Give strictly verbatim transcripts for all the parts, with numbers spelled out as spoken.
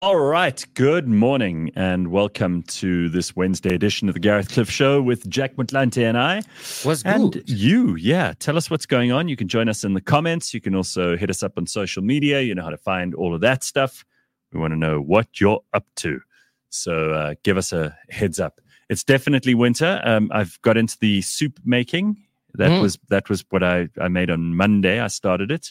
All right, good morning and welcome to this Wednesday edition of the Gareth Cliff Show with Jack Motlanthe and I. What's and good? you, yeah. Tell us what's going on. You can join us in the comments. You can also hit us up on social media. You know how to find all of that stuff. We want to know what you're up to. So uh, give us a heads up. It's definitely winter. Um, I've got into the soup making. That mm. was that was what I, I made on Monday. I started it,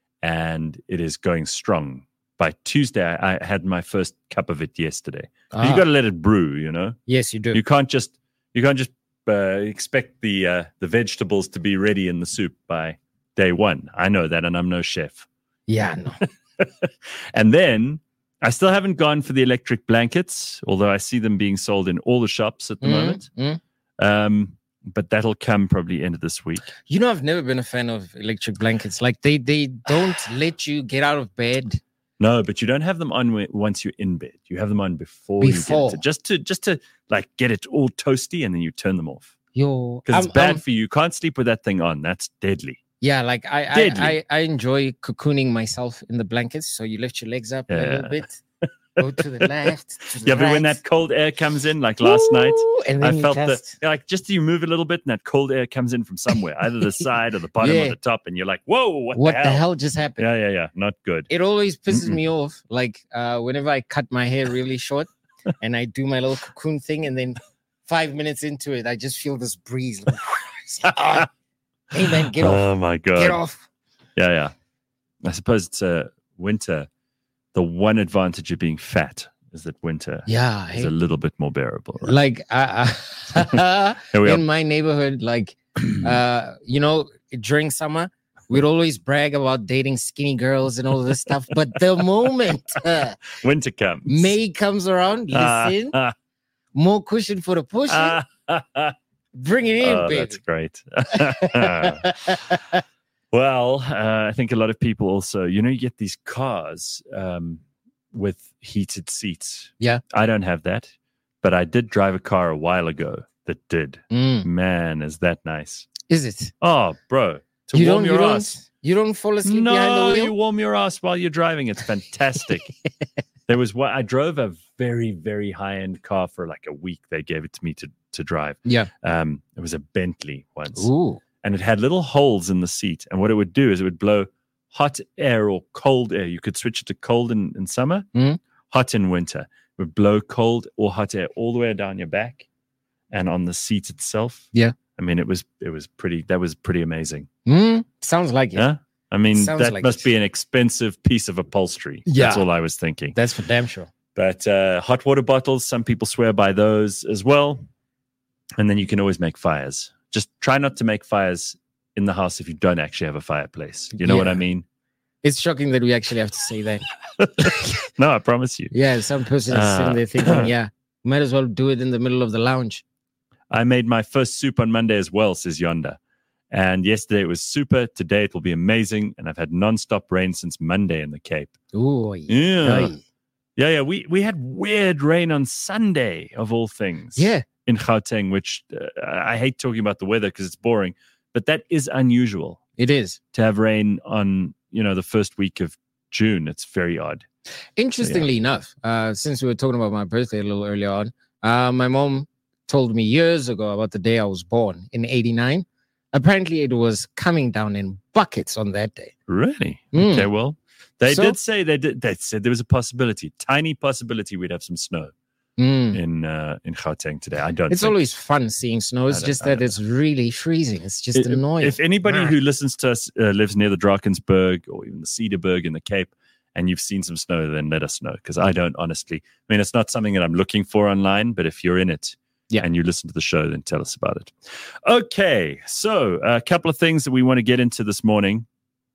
and it is going strong. By Tuesday, I had my first cup of it yesterday. Ah. You got to let it brew, you know. Yes, you do. You can't just you can't just uh, expect the uh, the vegetables to be ready in the soup by day one. I know that, and I'm no chef. Yeah, no. And then I still haven't gone for the electric blankets, although I see them being sold in all the shops at the mm, moment. Mm. Um, but that'll come probably end of this week. You know, I've never been a fan of electric blankets. Like they they don't let you get out of bed. No, but you don't have them on once you're in bed. You have them on before, before. you get it. Just to just to like get it all toasty, and then you turn them off. Yo, because it's bad I'm, for you. You can't sleep with that thing on. That's deadly. Yeah, like I I, I I enjoy cocooning myself in the blankets. So you lift your legs up yeah. a little bit, go to the left. To the yeah, right. But when that cold air comes in, like last Ooh, night, and then I felt just... that like just you move a little bit, and that cold air comes in from somewhere, either the side or the bottom yeah. or the top, and you're like, "Whoa, what, what the, hell? the hell just happened?" Yeah, yeah, yeah, not good. It always pisses Mm-mm. me off. Like uh, whenever I cut my hair really short, and I do my little cocoon thing, and then five minutes into it, I just feel this breeze. Like, oh, hey man, get off! Oh my god, get off! Yeah, yeah. I suppose it's a uh, winter. The one advantage of being fat is that winter yeah, is hey. a little bit more bearable. Right? Like uh, uh, in are. my neighborhood, like, uh, you know, during summer, we'd always brag about dating skinny girls and all of this stuff. But the moment uh, winter comes, May comes around, listen, uh, uh, more cushion for the pushing. Uh, Bring it in, oh, baby. That's great. Well, uh, I think a lot of people also, you know, you get these cars um, with heated seats. Yeah. I don't have that, but I did drive a car a while ago that did. Mm. Man, is that nice. Is it? Oh, bro. To you warm don't, your you ass. Don't, you don't fall asleep no, behind the wheel? You warm your ass while you're driving. It's fantastic. There was what I drove a very, very high-end car for like a week. They gave it to me to, to drive. Yeah. Um, it was a Bentley once. Ooh. And it had little holes in the seat. And what it would do is it would blow hot air or cold air. You could switch it to cold in, in summer, mm. hot in winter. It would blow cold or hot air all the way down your back and on the seat itself. Yeah. I mean, it was it was pretty, that was pretty amazing. Mm. Sounds like it. Yeah? I mean, Sounds that like must it. be an expensive piece of upholstery. Yeah. That's all I was thinking. That's for damn sure. But uh, hot water bottles, some people swear by those as well. And then you can always make fires. Just try not to make fires in the house if you don't actually have a fireplace. You know yeah. what I mean? It's shocking that we actually have to say that. No, I promise you. Yeah, some person is uh, sitting there thinking, yeah, might as well do it in the middle of the lounge. I made my first soup on Monday as well, says Yonda. And yesterday it was super. Today it will be amazing. And I've had nonstop rain since Monday in the Cape. Ooh, yeah. yeah. Yeah, yeah. We, we had weird rain on Sunday, of all things. Yeah. In Gauteng, which uh, I hate talking about the weather because it's boring. But that is unusual. It is. To have rain on, you know, the first week of June. It's very odd. Interestingly yeah. enough, uh, since we were talking about my birthday a little earlier on, uh, my mom told me years ago about the day I was born in eighty-nine. Apparently, it was coming down in buckets on that day. Really? Mm. Okay, well, they so, did say, they did. They said there was a possibility, tiny possibility we'd have some snow. Mm. in uh, in Gauteng today. I don't It's think. always fun seeing snow. It's just that it's really freezing. It's just it, annoying. If anybody ah. who listens to us uh, lives near the Drakensberg or even the Cedarburg in the Cape and you've seen some snow, then let us know. Because I don't honestly. I mean, it's not something that I'm looking for online, but if you're in it yeah. and you listen to the show, then tell us about it. Okay, so a couple of things that we want to get into this morning.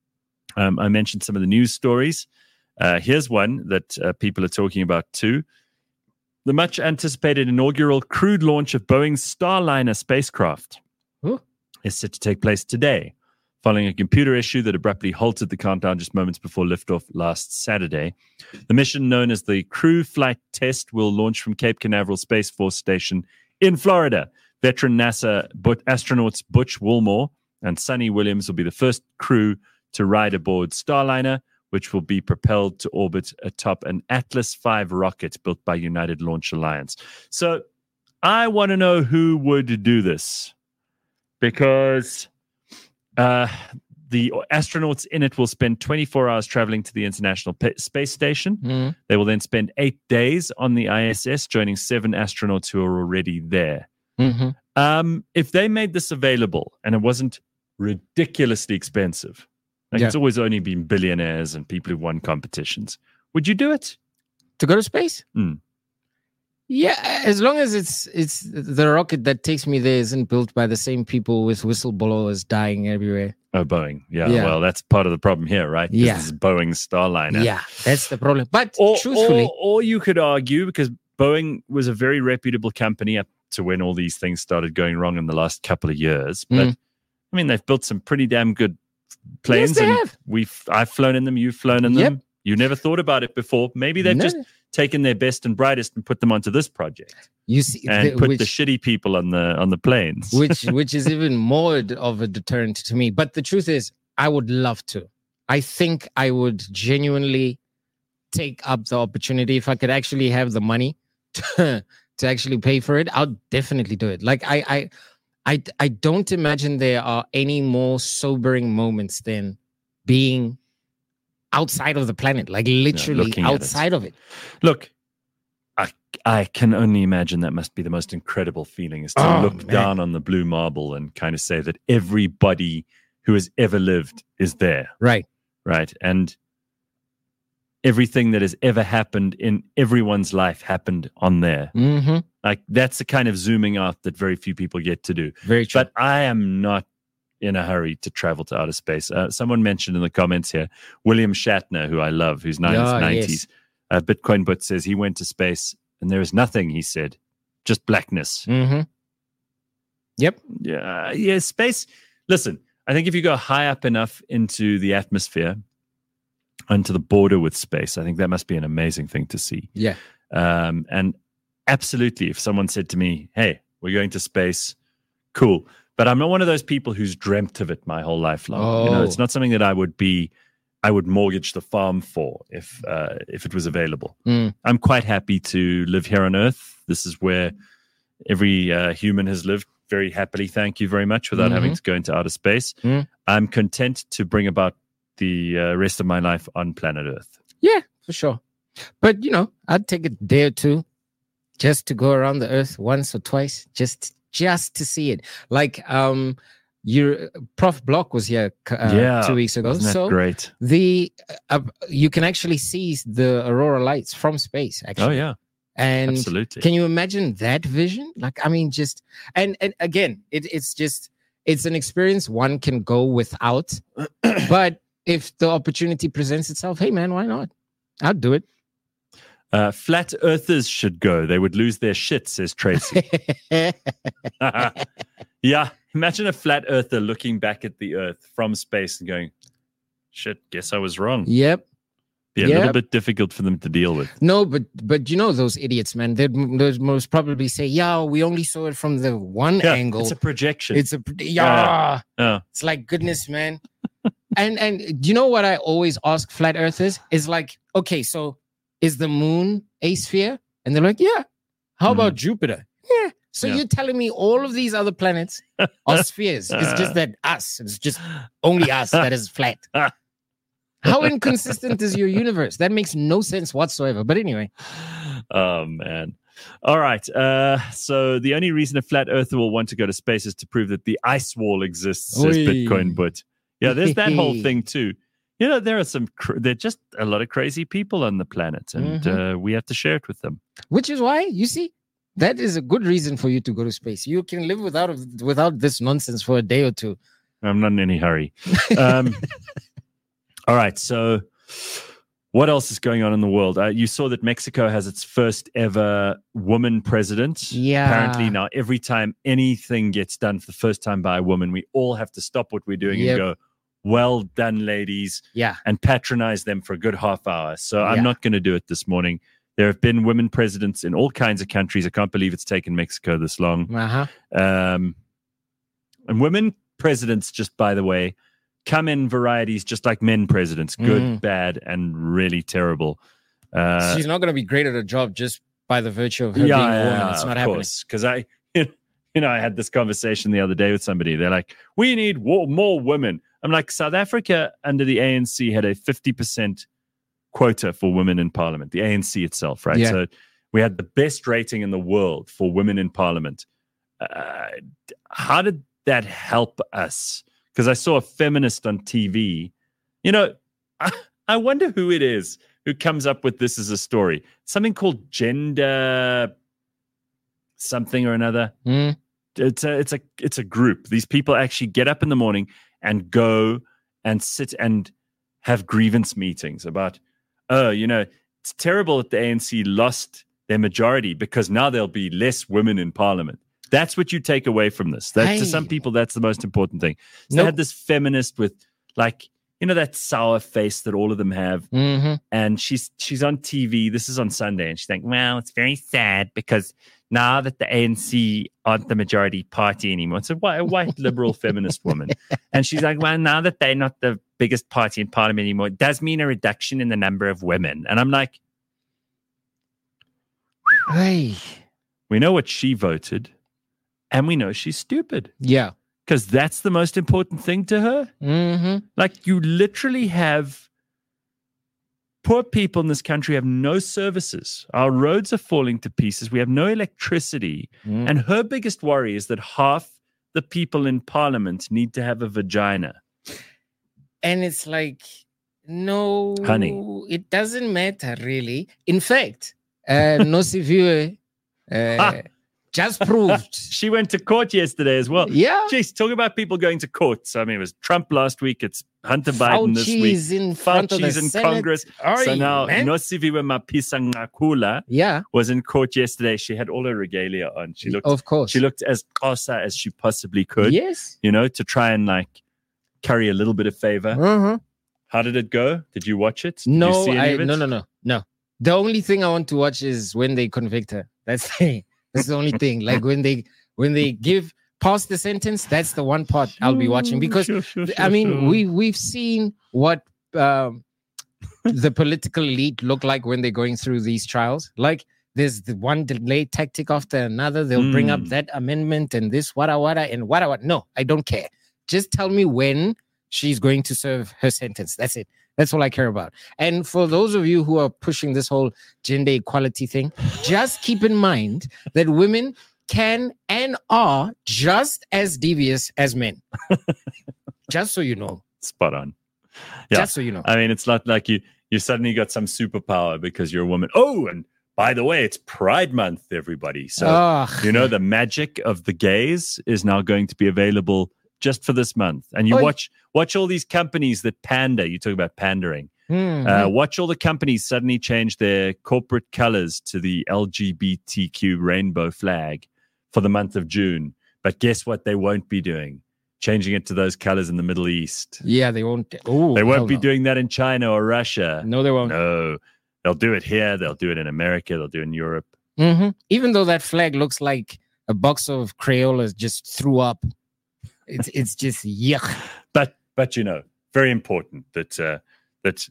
Um, I mentioned some of the news stories. Uh, here's one that uh, people are talking about too. The much-anticipated inaugural crewed launch of Boeing's Starliner spacecraft Ooh. is set to take place today, following a computer issue that abruptly halted the countdown just moments before liftoff last Saturday. The mission, known as the Crew Flight Test, will launch from Cape Canaveral Space Force Station in Florida. Veteran NASA but astronauts Butch Wilmore and Sonny Williams will be the first crew to ride aboard Starliner, which will be propelled to orbit atop an Atlas five rocket built by United Launch Alliance. So I want to know who would do this, because uh, the astronauts in it will spend twenty-four hours traveling to the International P- Space Station. Mm. They will then spend eight days on the I S S, joining seven astronauts who are already there. Mm-hmm. Um, if they made this available and it wasn't ridiculously expensive, like Yeah. it's always only been billionaires and people who won competitions, would you do it? To go to space? Mm. Yeah, as long as it's it's the rocket that takes me there isn't built by the same people with whistleblowers dying everywhere. Oh, Boeing. Yeah, Yeah. well, that's part of the problem here, right? 'Cause Yeah. This is Boeing's Starliner. Yeah, that's the problem. But Or, truthfully, or, or you could argue, because Boeing was a very reputable company up to when all these things started going wrong in the last couple of years. But Mm. I mean, they've built some pretty damn good planes, Yes, they and have. we've I've flown in them, you've flown in them. Yep. You never thought about it before. Maybe they've No. just taken their best and brightest and put them onto this project, you see, and the- put which, the shitty people on the on the planes. which which is even more d- of a deterrent to me. But the truth is, I would love to. I think I would genuinely take up the opportunity if I could actually have the money to, to actually pay for it. I'll definitely do it. Like I, I, I, I don't imagine there are any more sobering moments than being outside of the planet, like literally looking at it. outside of it. Look, I I can only imagine that must be the most incredible feeling, is to Oh, look man. down on the blue marble and kind of say that everybody who has ever lived is there, Right. right? And everything that has ever happened in everyone's life happened on there. Mm-hmm. Like, that's the kind of zooming out that very few people get to do. Very true. But I am not in a hurry to travel to outer space. Uh, someone mentioned in the comments here, William Shatner, who I love, who's nine- Ah, nineties. Uh, Bitcoin But says he went to space and there is nothing, he said, just blackness. Mm-hmm. Yep. Yeah, yeah, space. Listen, I think if you go high up enough into the atmosphere, onto the border with space, I think that must be an amazing thing to see. Yeah. Um, and absolutely, if someone said to me, hey, we're going to space, cool. But I'm not one of those people who's dreamt of it my whole life long. You know, Oh. it's not something that I would be, I would mortgage the farm for if uh, if it was available. Mm. I'm quite happy to live here on Earth. This is where every uh, human has lived very happily, thank you very much, without Mhm. having to go into outer space. Mm. I'm content to bring about the uh, rest of my life on planet Earth. Yeah, for sure. But you know, I'd take a day or two just to go around the earth once or twice, just just to see it. Like um your Prof Block was here uh, Yeah, two weeks ago. Isn't that So great? the uh, you can actually see the aurora lights from space Oh, actually. yeah, And absolutely. can you imagine that vision? Like, I mean, just and and again, it, it's just it's an experience one can go without. But if the opportunity presents itself, hey man, why not? I'd do it. Uh, flat earthers should go. They would lose their shit, says Tracy. Yeah, imagine a flat earther looking back at the earth from space and going, shit, guess I was wrong. Yep. Be a little Yep. bit difficult for them to deal with. No, but but you know those idiots, man. They'd, they'd most probably say, "Yeah, we only saw it from the one Yeah, angle. it's a projection. It's a yeah." Oh, It's like goodness, man. and and do you know what I always ask flat earthers is like, okay, so is the moon a sphere? And they're like, yeah. How about Jupiter? Yeah. So Yeah. you're telling me all of these other planets are spheres? It's just that us. It's just only us that is flat. How inconsistent is your universe? That makes no sense whatsoever. But anyway, oh man. All right. Uh, so the only reason a flat earther will want to go to space is to prove that the ice wall exists, says Oi. Bitcoin But. Yeah, there's that whole thing too. You know, there are some, cr- there are just a lot of crazy people on the planet, and Mhm. uh, we have to share it with them. which is why you see that is a good reason for you to go to space. You can live without without this nonsense for a day or two. I'm not in any hurry. Um, all right. So, what else is going on in the world? Uh, you saw that Mexico has its first ever woman president. Yeah. Apparently, now every time anything gets done for the first time by a woman, we all have to stop what we're doing Yep. and go, well done, ladies, Yeah. and patronize them for a good half hour. So, I'm Yeah. not going to do it this morning. There have been women presidents in all kinds of countries. I can't believe it's taken Mexico this long. Uh-huh. Um, and women presidents, just by the way, come in varieties just like men presidents, good, Mm. bad, and really terrible. Uh, She's not going to be great at her job just by the virtue of her being a woman. It's not happening. Because I, you know, I had this conversation the other day with somebody. They're like, "We need wo- more women." I'm like, South Africa under the A N C had a fifty percent quota for women in parliament. The A N C itself, right? Yeah. So we had the best rating in the world for women in parliament. Uh, how did that help us? Because I saw a feminist on T V. You know, I, I wonder who it is who comes up with this as a story. Something called gender something or another. Mm. It's a it's a it's a group. These people actually get up in the morning and go and sit and have grievance meetings about, oh, you know, it's terrible that the A N C lost their majority because now there'll be less women in parliament. That's what you take away from this. That, Hey. to some people, that's the most important thing. So they Nope. had this feminist with, like, you know, that sour face that all of them have. Mm-hmm. And she's she's on T V. This is on Sunday. And she's like, well, it's very sad because now that the A N C aren't the majority party anymore. It's a white, a white liberal feminist woman. And she's like, well, now that they're not the biggest party in parliament anymore, it does mean a reduction in the number of women. And I'm like, Hey. we know what she voted. And we know she's stupid. Yeah. Because that's the most important thing to her. Mm-hmm. Like, you literally have poor people in this country have no services. Our roads are falling to pieces. We have no electricity. Mm. And her biggest worry is that half the people in parliament need to have a vagina. And it's like, no, Honey. it doesn't matter really. In fact, uh, Nosiviwe uh, Ah. just proved. She went to court yesterday as well. Yeah. Jeez, talk about people going to court. So, I mean, it was Trump last week. It's Hunter Biden this week. Fauci's in front of the Fauci's in Senate. Congress. Oi, So now man. Nosiviwe Mapisa-Nqakula Yeah, was in court yesterday. She had all her regalia on. She looked of course. she looked as Xhosa as she possibly could, Yes. you know, to try and like carry a little bit of favor. Uh-huh. How did it go? Did you watch it? Did No, you see any I of it? no no no no. The only thing I want to watch is when they convict her. That's the, that's the only thing. Like when they when they give past the sentence, that's the one part I'll be watching because Sure, sure, sure, I mean sure. we we've seen what um, the political elite look like when they're going through these trials. Like there's the one delay tactic after another. They'll bring up Mm. that amendment and this wada wada and wada wada. No, I don't care. Just tell me when she's going to serve her sentence. That's it. That's all I care about. And for those of you who are pushing this whole gender equality thing, just keep in mind that women can and are just as devious as men. Just so you know. Spot on. Yeah. Just so you know. I mean, it's not like you you suddenly got some superpower because you're a woman. Oh, and by the way, it's Pride Month, everybody. So Ugh. you know the magic of the gays is now going to be available just for this month. And you Oi. watch watch all these companies that pander. You talk about pandering. Mhm. Uh, watch all the companies suddenly change their corporate colors to the L G B T Q rainbow flag for the month of June. But guess what? They won't be doing changing it to those colors in the Middle East. Yeah, they won't. Oh, They won't hell be no. doing that in China or Russia. No, they won't. No, they'll do it here. They'll do it in America. They'll do it in Europe. Mhm. Even though that flag looks like a box of Crayolas just threw up, it's it's just yuck. But but you know, very important that uh, that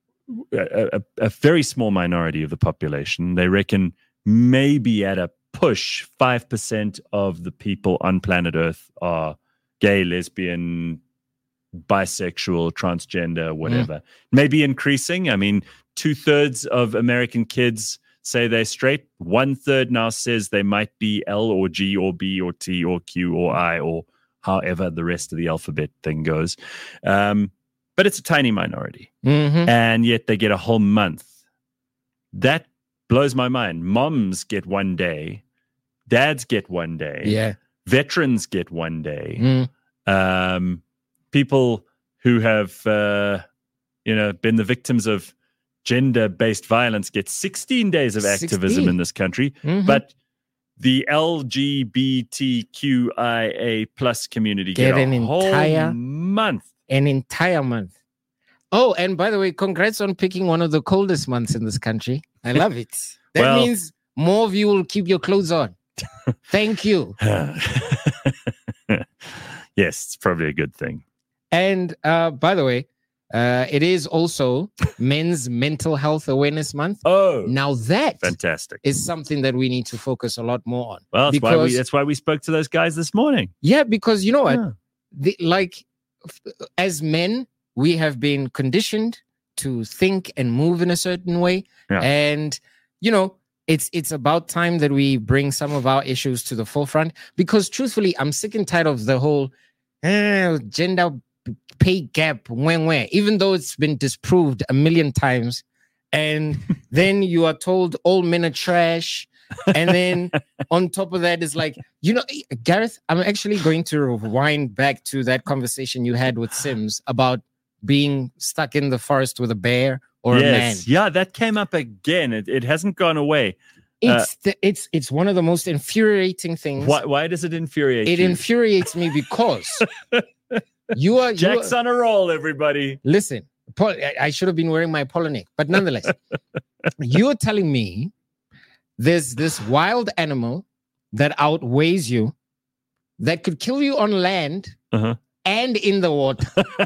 a, a, a very small minority of the population, they reckon maybe at a push, five percent of the people on planet Earth are gay, lesbian, bisexual, transgender, whatever. Maybe increasing. I mean, two thirds of American kids say they're straight. One third now says they might be L or G or B or T or Q or I or however the rest of the alphabet thing goes. Um, but it's a tiny minority. Mhm. And yet they get a whole month. That blows my mind. Moms get one day. Dads get one day. Yeah. Veterans get one day. Mm. Um, people who have, uh, you know, been the victims of gender-based violence get sixteen days of activism sixteen. in this country. Mhm. But the L G B T Q I A plus community get, Get a an whole entire- month. An entire month. Oh, and by the way, congrats on picking one of the coldest months in this country. I love it. That Well- means more of you will keep your clothes on. Thank you. Yes, it's probably a good thing. And uh, by the way, uh, it is also Men's Mental Health Awareness Month. Oh, Now that fantastic. is something that we need to focus a lot more on. Well, that's because, why we that's why we spoke to those guys this morning. Yeah, because you know what? Yeah. The, like, f- as men, we have been conditioned to think and move in a certain way. Yeah. And, you know, it's it's about time that we bring some of our issues to the forefront. Because truthfully, I'm sick and tired of the whole eh, gender pay gap, when, where, even though it's been disproved a million times. And then you are told all men are trash. And then on top of that is like, you know, Gareth, I'm actually going to rewind back to that conversation you had with Sims about being stuck in the forest with a bear or yes. a man. Yeah, that came up again. It, it hasn't gone away. It's the, it's it's one of the most infuriating things. Why, why does it infuriate It you? infuriates me because you are Jack's you are, on a roll, everybody. Listen, Paul, I- I should have been wearing my Polonik, but nonetheless, you're telling me there's this wild animal that outweighs you, that could kill you on land Uh-huh. and in the water.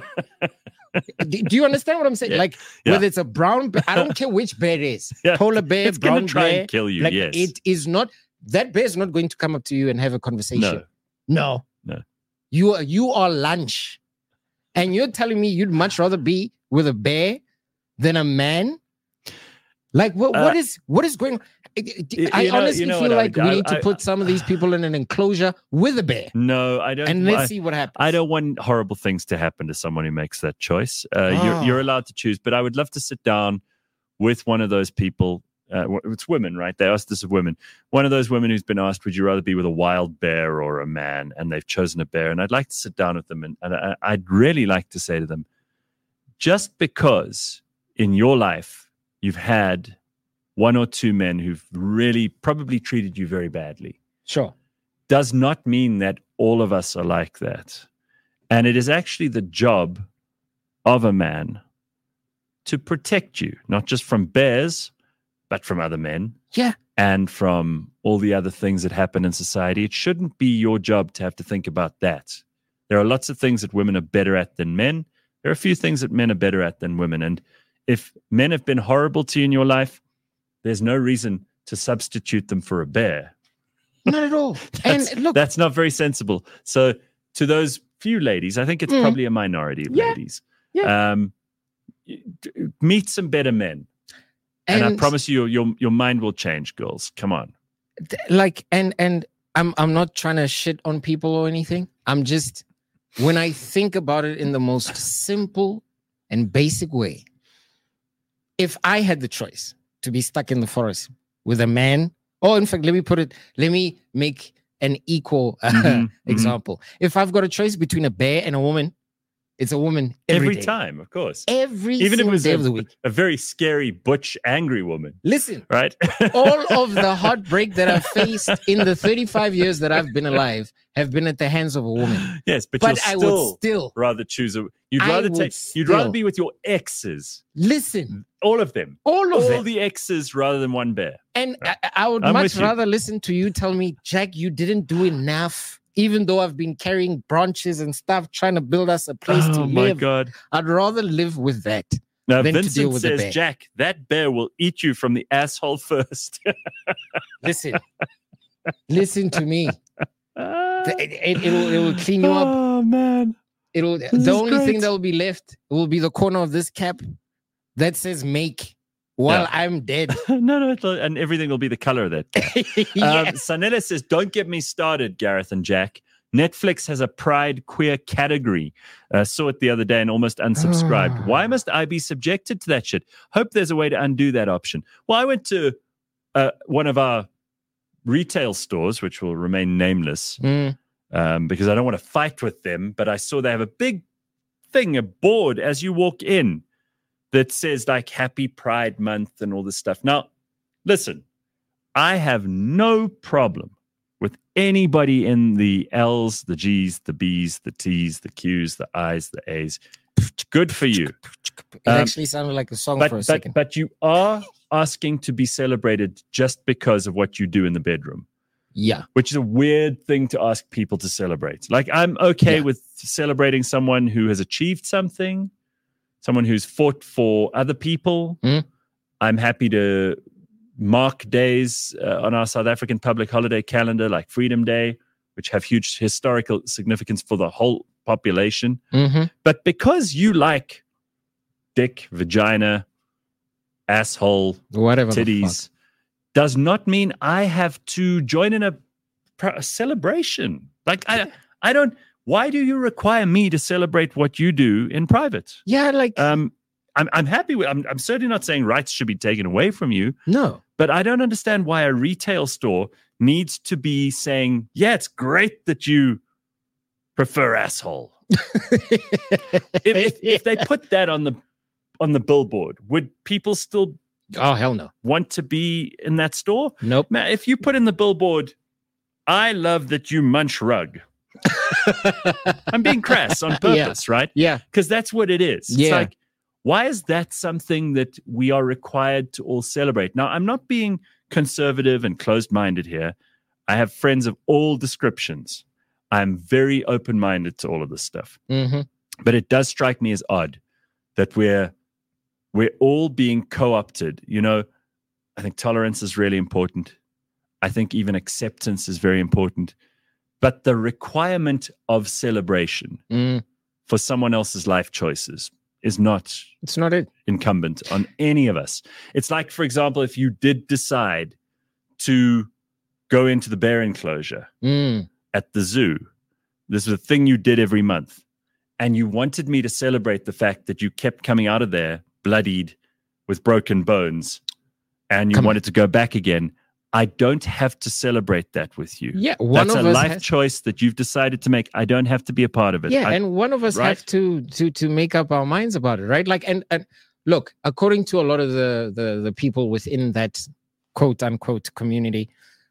do, do you understand what I'm saying? Yeah. Like, Yeah. whether it's a brown bear, I don't care which bear it is. Yeah. Polar bear, It's going brown to try bear. and kill you, Like, yes. it is not, that bear is not going to come up to you and have a conversation. No. No. No. You are, you are lunch. And you're telling me you'd much rather be with a bear than a man? Like, what, what Uh, is what is going on? I, you I know- honestly you know feel what I like would- we I- need to I- put some of these people in an enclosure with a bear. No, I don't. And let's I, see what happens. I don't want horrible things to happen to someone who makes that choice. Uh, Oh. you're, you're allowed to choose, but I would love to sit down with one of those people. Uh, w- it's women, right? They asked this of women. One of those women who's been asked, would you rather be with a wild bear or a man? And they've chosen a bear. And I'd like to sit down with them. And, and I, I'd really like to say to them, just because in your life you've had one or two men who've really probably treated you very badly, Sure. does not mean that all of us are like that. And it is actually the job of a man to protect you, not just from bears, but from other men Yeah. and from all the other things that happen in society. It shouldn't be your job to have to think about that. There are lots of things that women are better at than men. There are a few things that men are better at than women. And if men have been horrible to you in your life, there's no reason to substitute them for a bear. Not at all. That's, and look, that's not very sensible. So to those few ladies, I think it's Mm. probably a minority of Yeah. ladies. Yeah. Um, y- d- meet some better men. And, I promise you, your your mind will change, girls. Come on. like and and I'm I'm not trying to shit on people or anything. I'm just, when I think about it in the most simple and basic way, if I had the choice to be stuck in the forest with a man, or in fact, let me put it, let me make an equal uh, Mhm, example. If I've got a choice between a bear and a woman, it's a woman every, Every day. time, of course. Every Even if it single was day a, of the week. a very scary, butch, angry woman, Listen, right? all of the heartbreak that I've faced in the thirty-five years that I've been alive have been at the hands of a woman. yes, but, But you'll I still, would still rather choose a. You'd I rather would take. You'd rather still- be with your exes, listen, all of them, all of all it. the exes, rather than one bear. And I, I would I'm much with you. rather listen to you tell me, Jack, you didn't do enough. Even though I've been carrying branches and stuff, trying to build us a place to Oh my live, god! I'd rather live with that. Now than to Vincent deal with the says, bear. Jack, that bear will eat you from the asshole first. Listen, listen to me. Ah. The- It, it, will it will clean you up. Oh man! It'll is the only great. thing that will be left will be the corner of this cap that says "make" while Yeah. I'm dead. no, no, it'll- and everything will be the color of that. Yeah. Um, Sanella says, "Don't get me started, Gareth and Jack. Netflix has a pride queer category. Uh, saw it the other day and almost unsubscribed. Why must I be subjected to that shit? Hope there's a way to undo that option." Well, I went to uh, one of our retail stores, which will remain nameless, Mm. um, because I don't want to fight with them. But I saw they have a big thing, a board as you walk in that says like Happy Pride Month and all this stuff. Now, listen, I have no problem with anybody in the L's, the G's, the B's, the T's, the Q's, the I's, the A's. Good for you. It Um, actually sounded like a song But, for a but, second. but you are asking to be celebrated just because of what you do in the bedroom. Yeah. which is a weird thing to ask people to celebrate. Like, I'm okay Yeah. with celebrating someone who has achieved something, someone who's fought for other people. Mm. I'm happy to mark days uh, on our South African public holiday calendar, like Freedom Day, which have huge historical significance for the whole population. Mm-hmm. But because you like dick, vagina, asshole, Whatever. the fuck. titties, does not mean I have to join in a, a celebration. Like, I, I don't. Why do you require me to celebrate what you do in private? Yeah, like Um, I'm, I'm happy with. I'm, I'm certainly not saying rights should be taken away from you, no. but I don't understand why a retail store needs to be saying, "Yeah, it's great that you prefer asshole." if, if, if they put that on the on the billboard, would people still Oh hell no. want to be in that store? Nope. Man, if you put in the billboard, "I love that you munch rug," I'm being crass on purpose, right? Yeah. Because that's what it is. It's Yeah. like, why is that something that we are required to all celebrate? Now, I'm not being conservative and closed-minded here. I have friends of all descriptions. I'm very open-minded to all of this stuff. Mm-hmm. But it does strike me as odd that we're we're all being co-opted. You know, I think tolerance is really important. I think even acceptance is very important. But the requirement of celebration Mm. for someone else's life choices is not It's not it. incumbent on any of us. It's like, for example, if you did decide to go into the bear enclosure Mm. at the zoo, this is a thing you did every month, and you wanted me to celebrate the fact that you kept coming out of there bloodied with broken bones, and you Come on. wanted to go back again, I don't have to celebrate that with you. Yeah. One That's of a us life has, choice that you've decided to make. I don't have to be a part of it. yeah, I- and one of us right? have to to to make up our minds about it, right? Like, and and look, according to a lot of the the the people within that quote unquote community,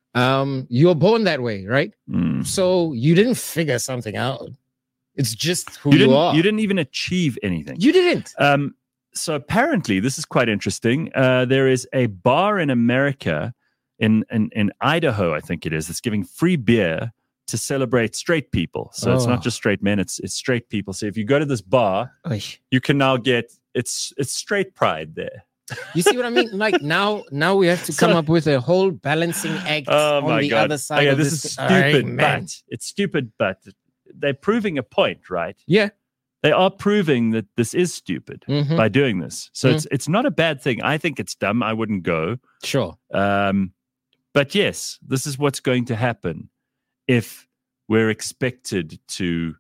um, you're born that way, right? Mm. So you didn't figure something out. It's just who You you, didn't. are. You didn't even achieve anything. You didn't. Um, so apparently, this is quite interesting. Uh, there is a bar in America, in, in in Idaho, I think it is, that's giving free beer to celebrate straight people. So it's Oh. not just straight men; it's it's straight people. So if you go to this bar, Oy. you can now get it's it's straight pride there. You see what I mean? Like now, now we have to come So- up with a whole balancing act Oh on my the god! other side Okay, of this this. is All right, stupid, man. but it's stupid, but they're proving a point, right? Yeah. They are proving that this is stupid Mhm. by doing this. So Mm. it's it's not a bad thing. I think it's dumb. I wouldn't go. Sure. Um, but yes, this is what's going to happen if we're expected to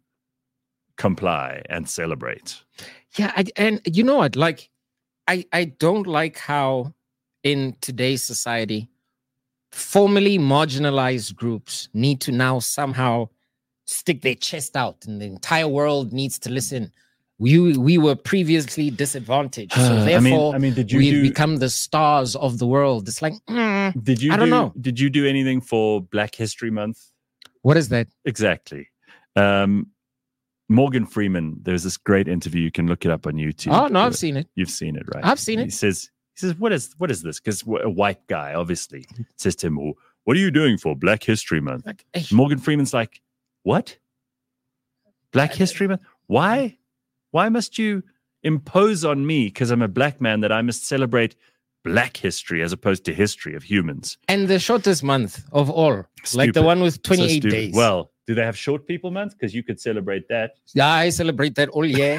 comply and celebrate. Yeah, I, and you know what? Like, I I don't like how in today's society, formerly marginalized groups need to now somehow stick their chest out, and the entire world needs to listen. We we were previously disadvantaged, so I therefore mean, I mean, did you we've do, become the stars of the world. It's like, mm, did you I don't do, know. Did you do anything for Black History Month? what is that? Exactly. Um, Morgan Freeman. There's this great interview. You can look it up on YouTube. Oh no, I've seen it. You've seen it, right? I've seen He it. says, he says, what is what is this? Because a white guy, obviously, says to him, well, what are you doing for Black History Month? Like, eh, Morgan Freeman's like, what? Black History Month? Why? Why must you impose on me, because I'm a black man, that I must celebrate black history as opposed to history of humans? and the shortest month of all, like the Stupid. one with So twenty-eight stupid. days. Well, do they have short people month? Because you could celebrate that. yeah, I celebrate that all year.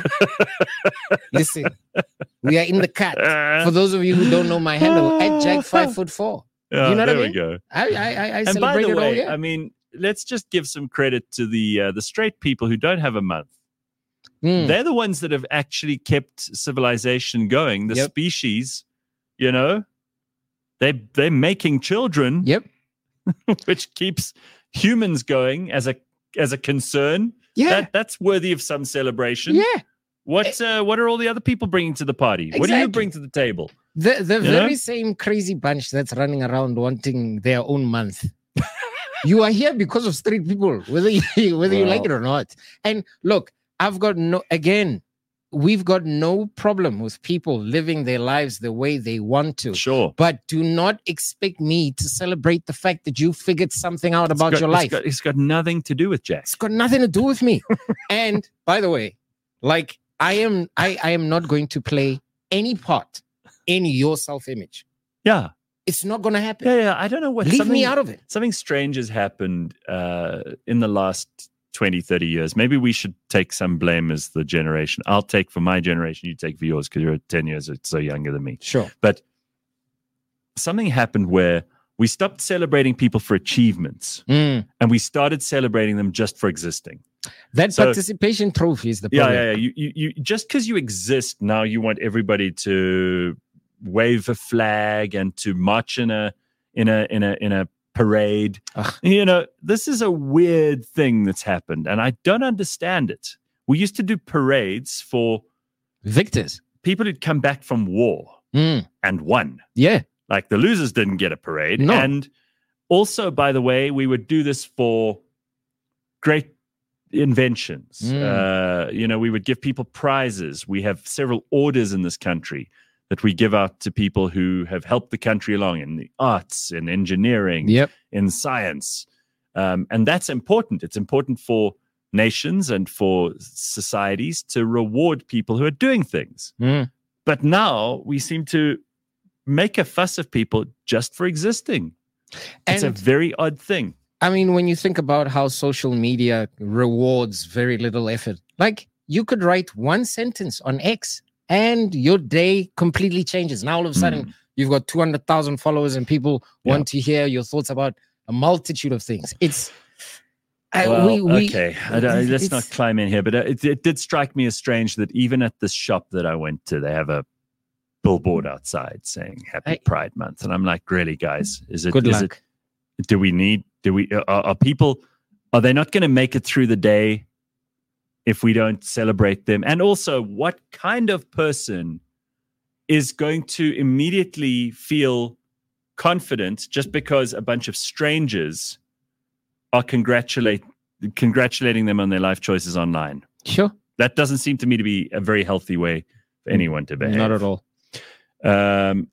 Listen, we are in the cut. For those of you who don't know my handle, at Jack five foot four. Yeah, you know what I there mean? we go. I I I, I And by celebrate the it all way, year. I mean, let's just give some credit to the uh, the straight people who don't have a month. Mm. They're the ones that have actually kept civilization going. The Yep. species, you know, they they're making children, Yep. which keeps humans going as a as a concern. Yeah. That that's worthy of some celebration. yeah. What uh, what are all the other people bringing to the party? What do you Exactly. bring to the table? The the You very know? same crazy bunch that's running around wanting their own month. You are here because of straight people, whether you whether you like Wow. it or not. And look, I've got no again. we've got no problem with people living their lives the way they want to. Sure. But do not expect me to celebrate the fact that you figured something out about got, your it's life. Got, it's got nothing to do with Jack. It's got nothing to do with me. And by the way, like I am, I, I am not going to play any part in your self-image. Yeah. It's not going to happen. Yeah, yeah. I don't know what. Leave me out of it. Something strange has happened uh, in the last twenty, thirty years. Maybe we should take some blame as the generation. I'll take for my generation, you take for yours because you're ten years or so younger than me. Sure. But something happened where we stopped celebrating people for achievements Mm. and we started celebrating them just for existing. That So- participation trophy is the Yeah, problem. yeah, yeah. You, you, you, just because you exist now, you want everybody to wave a flag and to march in a in a in a in a parade. Ugh. You know, this is a weird thing that's happened, and I don't understand it. We used to do parades for Victors. people who'd come back from war Mm. and won. Yeah. Like the losers didn't get a parade. No. And also, by the way, we would do this for great inventions. Mm. Uh, you know, we would give people prizes. We have several orders in this country that we give out to people who have helped the country along in the arts, in engineering, Yep. in science. Um, and that's important. It's important for nations and for societies to reward people who are doing things. Mm. But now we seem to make a fuss of people just for existing. It's a And very odd thing. I mean, when you think about how social media rewards very little effort, like you could write one sentence on X and your day completely changes. Now, all of a sudden, Mm. you've got two hundred thousand followers and people Yeah. want to hear your thoughts about a multitude of things. It's, I, Well, we, we, okay, I don't- let's it's- not climb in here, but uh, it, it did strike me as strange that even at this shop that I went to, they have a billboard outside saying Happy I- Pride Month. And I'm like, really, guys? Is it, Good is luck. it, do we need, do we, are, are people, are they not going to make it through the day if we don't celebrate them? And also, what kind of person is going to immediately feel confident just because a bunch of strangers are congratulate congratulating them on their life choices online? Sure. That doesn't seem to me to be a very healthy way for anyone to behave. Not at all. Um,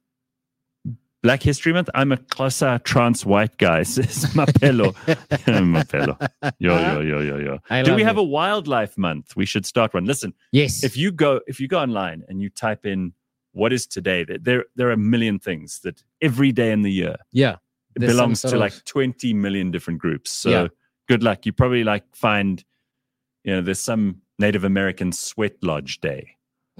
Black History Month. I'm a Xhosa trans white guy, says Mapelo. Mapelo. Yo, yo, yo, yo, yo. I Do love we have it. a wildlife month? We should start one. Listen, Yes. if you go if you go online and you type in what is today, there there are a million things that every day in the year yeah. it There's some belongs sort to of- like twenty million different groups. So Yeah. good luck. You probably like find, you know, there's some Native American sweat lodge day.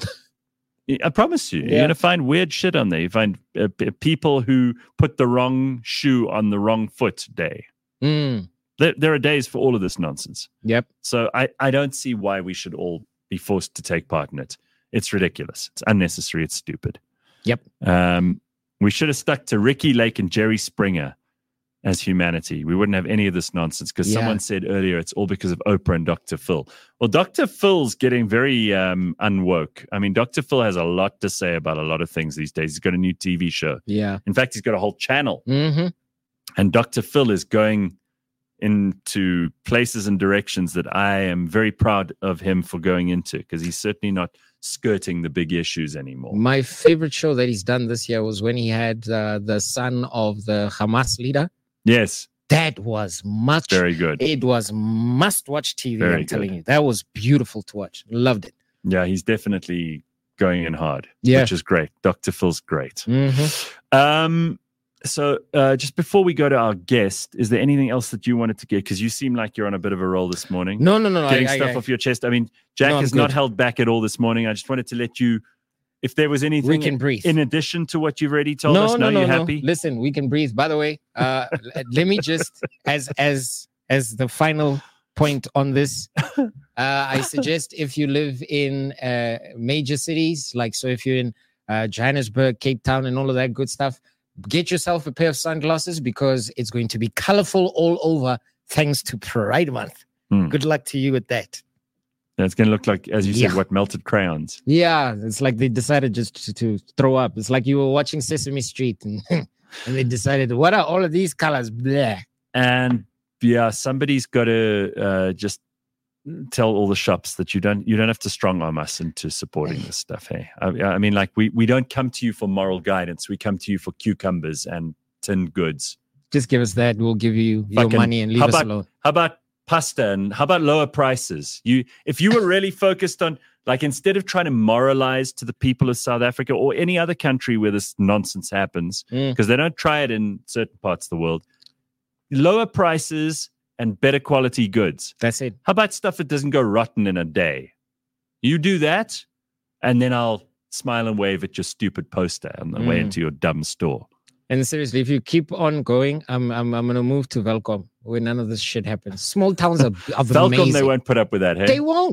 I promise you, you're Yeah. going to find weird shit on there. You find uh, p- people who put the wrong shoe on the wrong foot day. Mm. There, there are days for all of this nonsense. Yep. So I, I don't see why we should all be forced to take part in it. It's ridiculous. It's unnecessary. It's stupid. Yep. Um, we should have stuck to Ricky Lake and Jerry Springer as humanity. We wouldn't have any of this nonsense because Yeah. someone said earlier it's all because of Oprah and Doctor Phil. Well, Doctor Phil's getting very um, unwoke. I mean, Doctor Phil has a lot to say about a lot of things these days. He's got a new T V show. Yeah. In fact, he's got a whole channel. Mm-hmm. And Doctor Phil is going into places and directions that I am very proud of him for going into because he's certainly not skirting the big issues anymore. My favorite show that he's done this year was when he had uh, the son of the Hamas leader. Yes, That was much. very good. It was must-watch T V. Very I'm telling good. you, that was beautiful to watch. Loved it. Yeah, he's definitely going in hard, Yeah. which is great. Doctor Phil's great. Mm-hmm. Um, so uh, just before we go to our guest, is there anything else that you wanted to get? Because you seem like you're on a bit of a roll this morning. No, no, no, no. Getting I, stuff I, off your chest. I mean, Jack No, I'm has not good. held back at all this morning. I just wanted to let you, if there was we anything can breathe. in addition to what you've already told no, us. no, no, you no. happy? Listen, we can breathe. By the way, uh, l- let me just as as as the final point on this. Uh, I suggest if you live in uh, major cities, like so, if you're in uh, Johannesburg, Cape Town, and all of that good stuff, get yourself a pair of sunglasses because it's going to be colorful all over thanks to Pride Month. Hmm. Good luck to you with that. It's going to look like, as you said, Yeah. what, melted crayons. Yeah, it's like they decided just to, to throw up. It's like you were watching Sesame Street and, and they decided, what are all of these colors? Blah. And yeah, somebody's got to uh, just tell all the shops that you don't you don't have to strong arm us into supporting this stuff. Hey, I, I mean, like we we don't come to you for moral guidance. We come to you for cucumbers and tinned goods. Just give us that. We'll give you your Fucking- money and leave how us about, alone. How about pasta and how about lower prices? You, if you were really focused on, like, instead of trying to moralize to the people of South Africa or any other country where this nonsense happens, because Mm. they don't try it in certain parts of the world, lower prices and better quality goods. That's it. How about stuff that doesn't go rotten in a day? You do that, and then I'll smile and wave at your stupid poster on the way Mm. into your dumb store. And seriously, if you keep on going, I'm I'm I'm gonna move to Welkom where none of this shit happens. Small towns are, are Falcom, amazing. they won't put up with that, hey? They won't.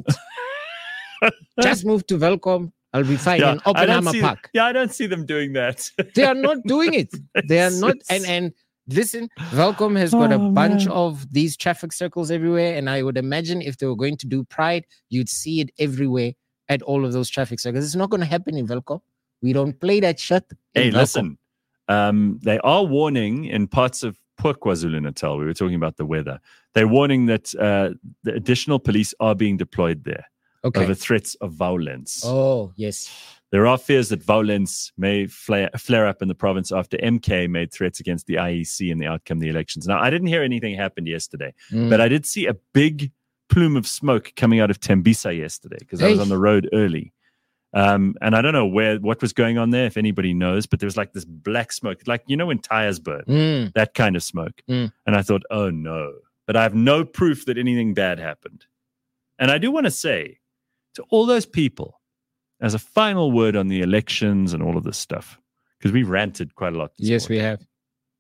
Just move to Welkom. I'll be fine. Yeah, in I don't Oppenheimer see- Park. Yeah, I don't see them doing that. They are not doing it. They are not. And and listen, Welkom has got a Oh, bunch man. of these traffic circles everywhere. And I would imagine if they were going to do Pride, you'd see it everywhere at all of those traffic circles. It's not going to happen in Welkom. We don't play that shit. in Hey, Welkom. listen, um, they are warning in parts of poor KwaZulu-Natal. We were talking about the weather. They're warning that uh, the additional police are being deployed there Okay. over threats of violence. Oh yes. There are fears that violence may flare, flare up in the province after M K made threats against the I E C and the outcome of the elections. Now, I didn't hear anything happened yesterday, Mm. but I did see a big plume of smoke coming out of Tembisa yesterday because I was Hey. on the road early. Um, and I don't know where what was going on there, if anybody knows, but there was like this black smoke, like, you know, when tires burn, Mm. that kind of smoke. Mm. And I thought, oh no, but I have no proof that anything bad happened. And I do want to say to all those people, as a final word on the elections and all of this stuff, because we ranted quite a lot. this Yes, morning. we have.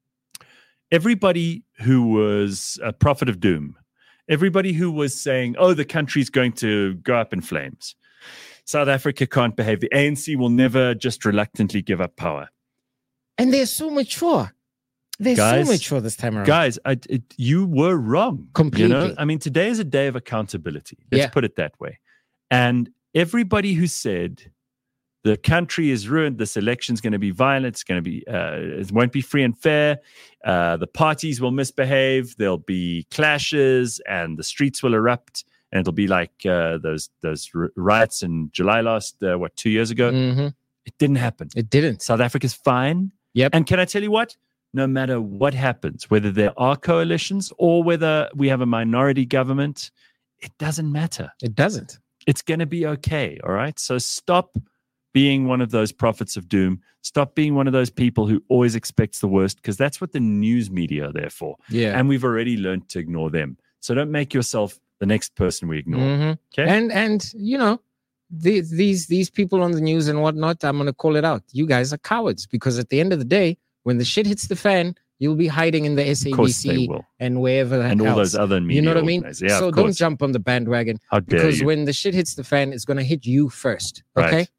Everybody who was a prophet of doom, everybody who was saying, oh, the country's going to go up in flames. South Africa can't behave. The A N C will never just reluctantly give up power. And they're so mature. They're Guys- so mature this time around. Guys, I, it, you were wrong. Completely. You know? I mean, today is a day of accountability. Let's Yeah. put it that way. And everybody who said the country is ruined, this election's going to be violent, it's going to be, uh, it won't be free and fair, uh, the parties will misbehave, there'll be clashes, and the streets will erupt, and it'll be like uh, those those r- riots in July last, uh, what, two years ago? Mhm. It didn't happen. It didn't. South Africa's fine. Yep. And can I tell you what? No matter what happens, whether there are coalitions or whether we have a minority government, it doesn't matter. It doesn't. It's going to be okay. All right. So stop being one of those prophets of doom. Stop being one of those people who always expects the worst, because that's what the news media are there for. Yeah. And we've already learned to ignore them. So don't make yourself the next person we ignore. Mhm. Okay. And and you know, the, these these people on the news and whatnot, I'm gonna call it out. You guys are cowards, because at the end of the day, when the shit hits the fan, you'll be hiding in the Of course they S A B C will. and wherever And all else. those other media You know what I mean? organizations. Yeah, so of don't course. jump on the bandwagon, How dare because you? when the shit hits the fan, it's gonna hit you first. Right. Okay,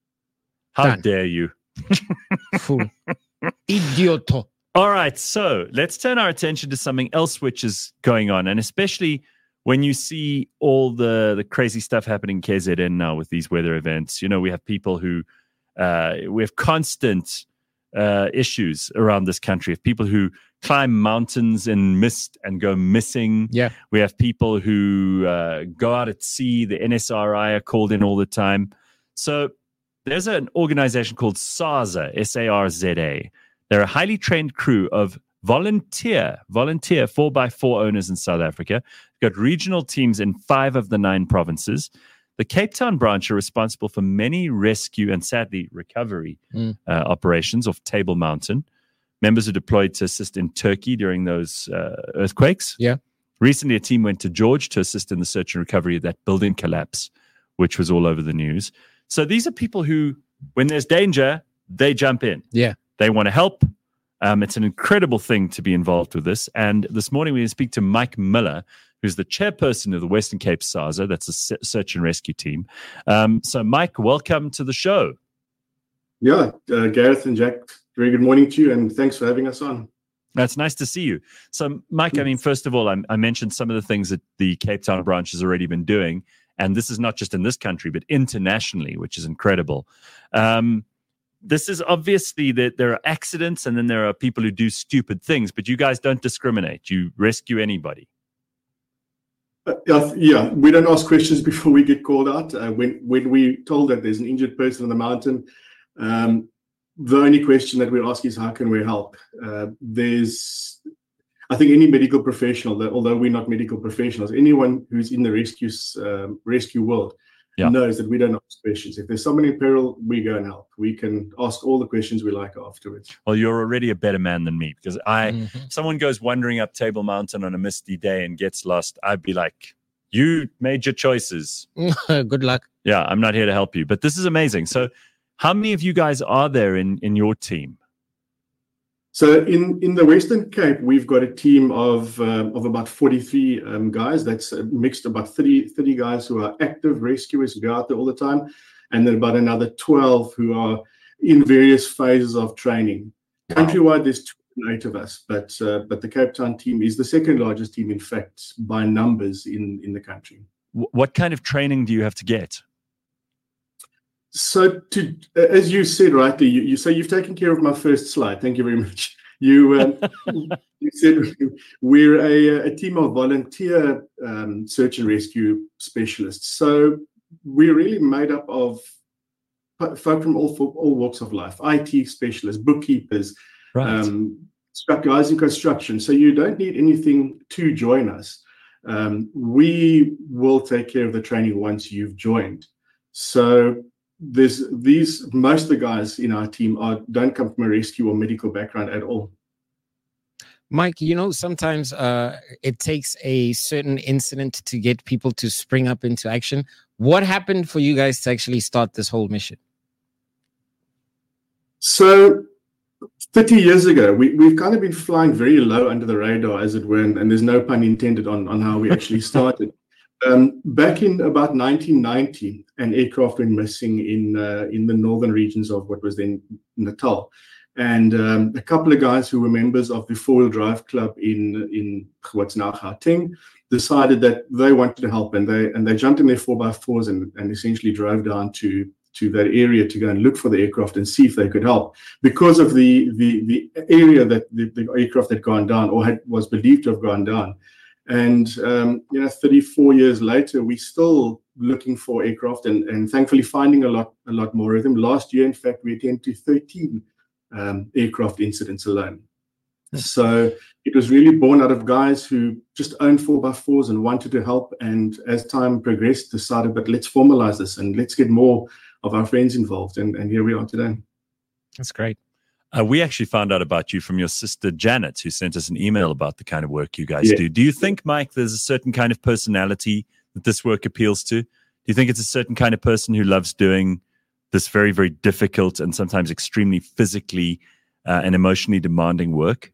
How done. dare you? fool, idioto. All right, so let's turn our attention to something else which is going on, and especially when you see all the, the crazy stuff happening in K Z N now with these weather events. You know, we have people who, uh, we have constant uh, issues around this country of people who climb mountains in mist and go missing. Yeah. We have people who uh, go out at sea. The N S R I are called in all the time. So there's an organization called SARZA, S A R Z A. They're a highly trained crew of volunteer, volunteer four by four owners in South Africa. Got regional teams in five of the nine provinces. The Cape Town branch are responsible for many rescue and sadly recovery Mm. uh, operations off Table Mountain. Members are deployed to assist in Turkey during those uh, earthquakes. Yeah. Recently, a team went to George to assist in the search and recovery of that building collapse, which was all over the news. So these are people who, when there's danger, they jump in. Yeah. They want to help. Um, it's an incredible thing to be involved with this. And this morning we speak to Mike Miller, who's the chairperson of the Western Cape SARZA. That's a se- search and rescue team. Um, so, Mike, welcome to the show. Yeah, uh, Gareth and Jack, very good morning to you, and thanks for having us on. That's nice to see you. So, Mike, I mean, first of all, I, I mentioned some of the things that the Cape Town branch has already been doing. And this is not just in this country, but internationally, which is incredible. Um, this is obviously that there are accidents and then there are people who do stupid things, but you guys don't discriminate. You rescue anybody. Uh, yeah, we don't ask questions before we get called out. Uh, when when we told that there's an injured person on the mountain, um, the only question that we ask is how can we help? Uh, there's, I think, any medical professional, that, although we're not medical professionals, anyone who's in the rescue um, rescue world yeah. knows that we don't ask questions. If there's someone in peril, we go and help. We can ask all the questions we like afterwards. Well, you're already a better man than me, because I, mm-hmm. if someone goes wandering up Table Mountain on a misty day and gets lost, I'd be like, you made your choices. Good luck. Yeah, I'm not here to help you. But this is amazing. So how many of you guys are there in, in your team? So in, in the Western Cape, we've got a team of um, of about forty-three um, guys. That's mixed about thirty, thirty guys who are active rescuers who go out there all the time, and then about another twelve who are in various phases of training. Wow. Countrywide, there's twenty-eight of us, but uh, but the Cape Town team is the second largest team, in fact, by numbers in, in the country. What kind of training do you have to get? So, to as you said rightly, you, you say you've taken care of my first slide. Thank you very much. You, um, you said we're a, a team of volunteer um, search and rescue specialists. So we're really made up of folk from all all walks of life: I T specialists, bookkeepers, right. um, guys in construction. So you don't need anything to join us. Um, we will take care of the training once you've joined. So there's these most of the guys in our team are don't come from a rescue or medical background at all. Mike, you know, sometimes uh, it takes a certain incident to get people to spring up into action. What happened for you guys to actually start this whole mission? So thirty years ago, we, we've kind of been flying very low under the radar, as it were, and, and there's no pun intended on, on how we actually started. Um, back in about nineteen ninety, an aircraft went missing in uh, in the northern regions of what was then Natal, and um, a couple of guys who were members of the four-wheel drive club in in what's now Gauteng decided that they wanted to help, and they and they jumped in their four by fours and, and essentially drove down to to that area to go and look for the aircraft and see if they could help, because of the the the area that the, the aircraft had gone down or had was believed to have gone down. And, um, you know, thirty-four years later, we're still looking for aircraft and, and thankfully finding a lot a lot more of them. Last year, in fact, we attended to thirteen um, aircraft incidents alone. So it was really born out of guys who just owned four by fours and wanted to help. And as time progressed, decided, but let's formalize this and let's get more of our friends involved. And, and here we are today. That's great. Uh, we actually found out about you from your sister, Janet, who sent us an email about the kind of work you guys yeah. do. Do you think, Mike, there's a certain kind of personality that this work appeals to? Do you think it's a certain kind of person who loves doing this very, very difficult and sometimes extremely physically uh, and emotionally demanding work?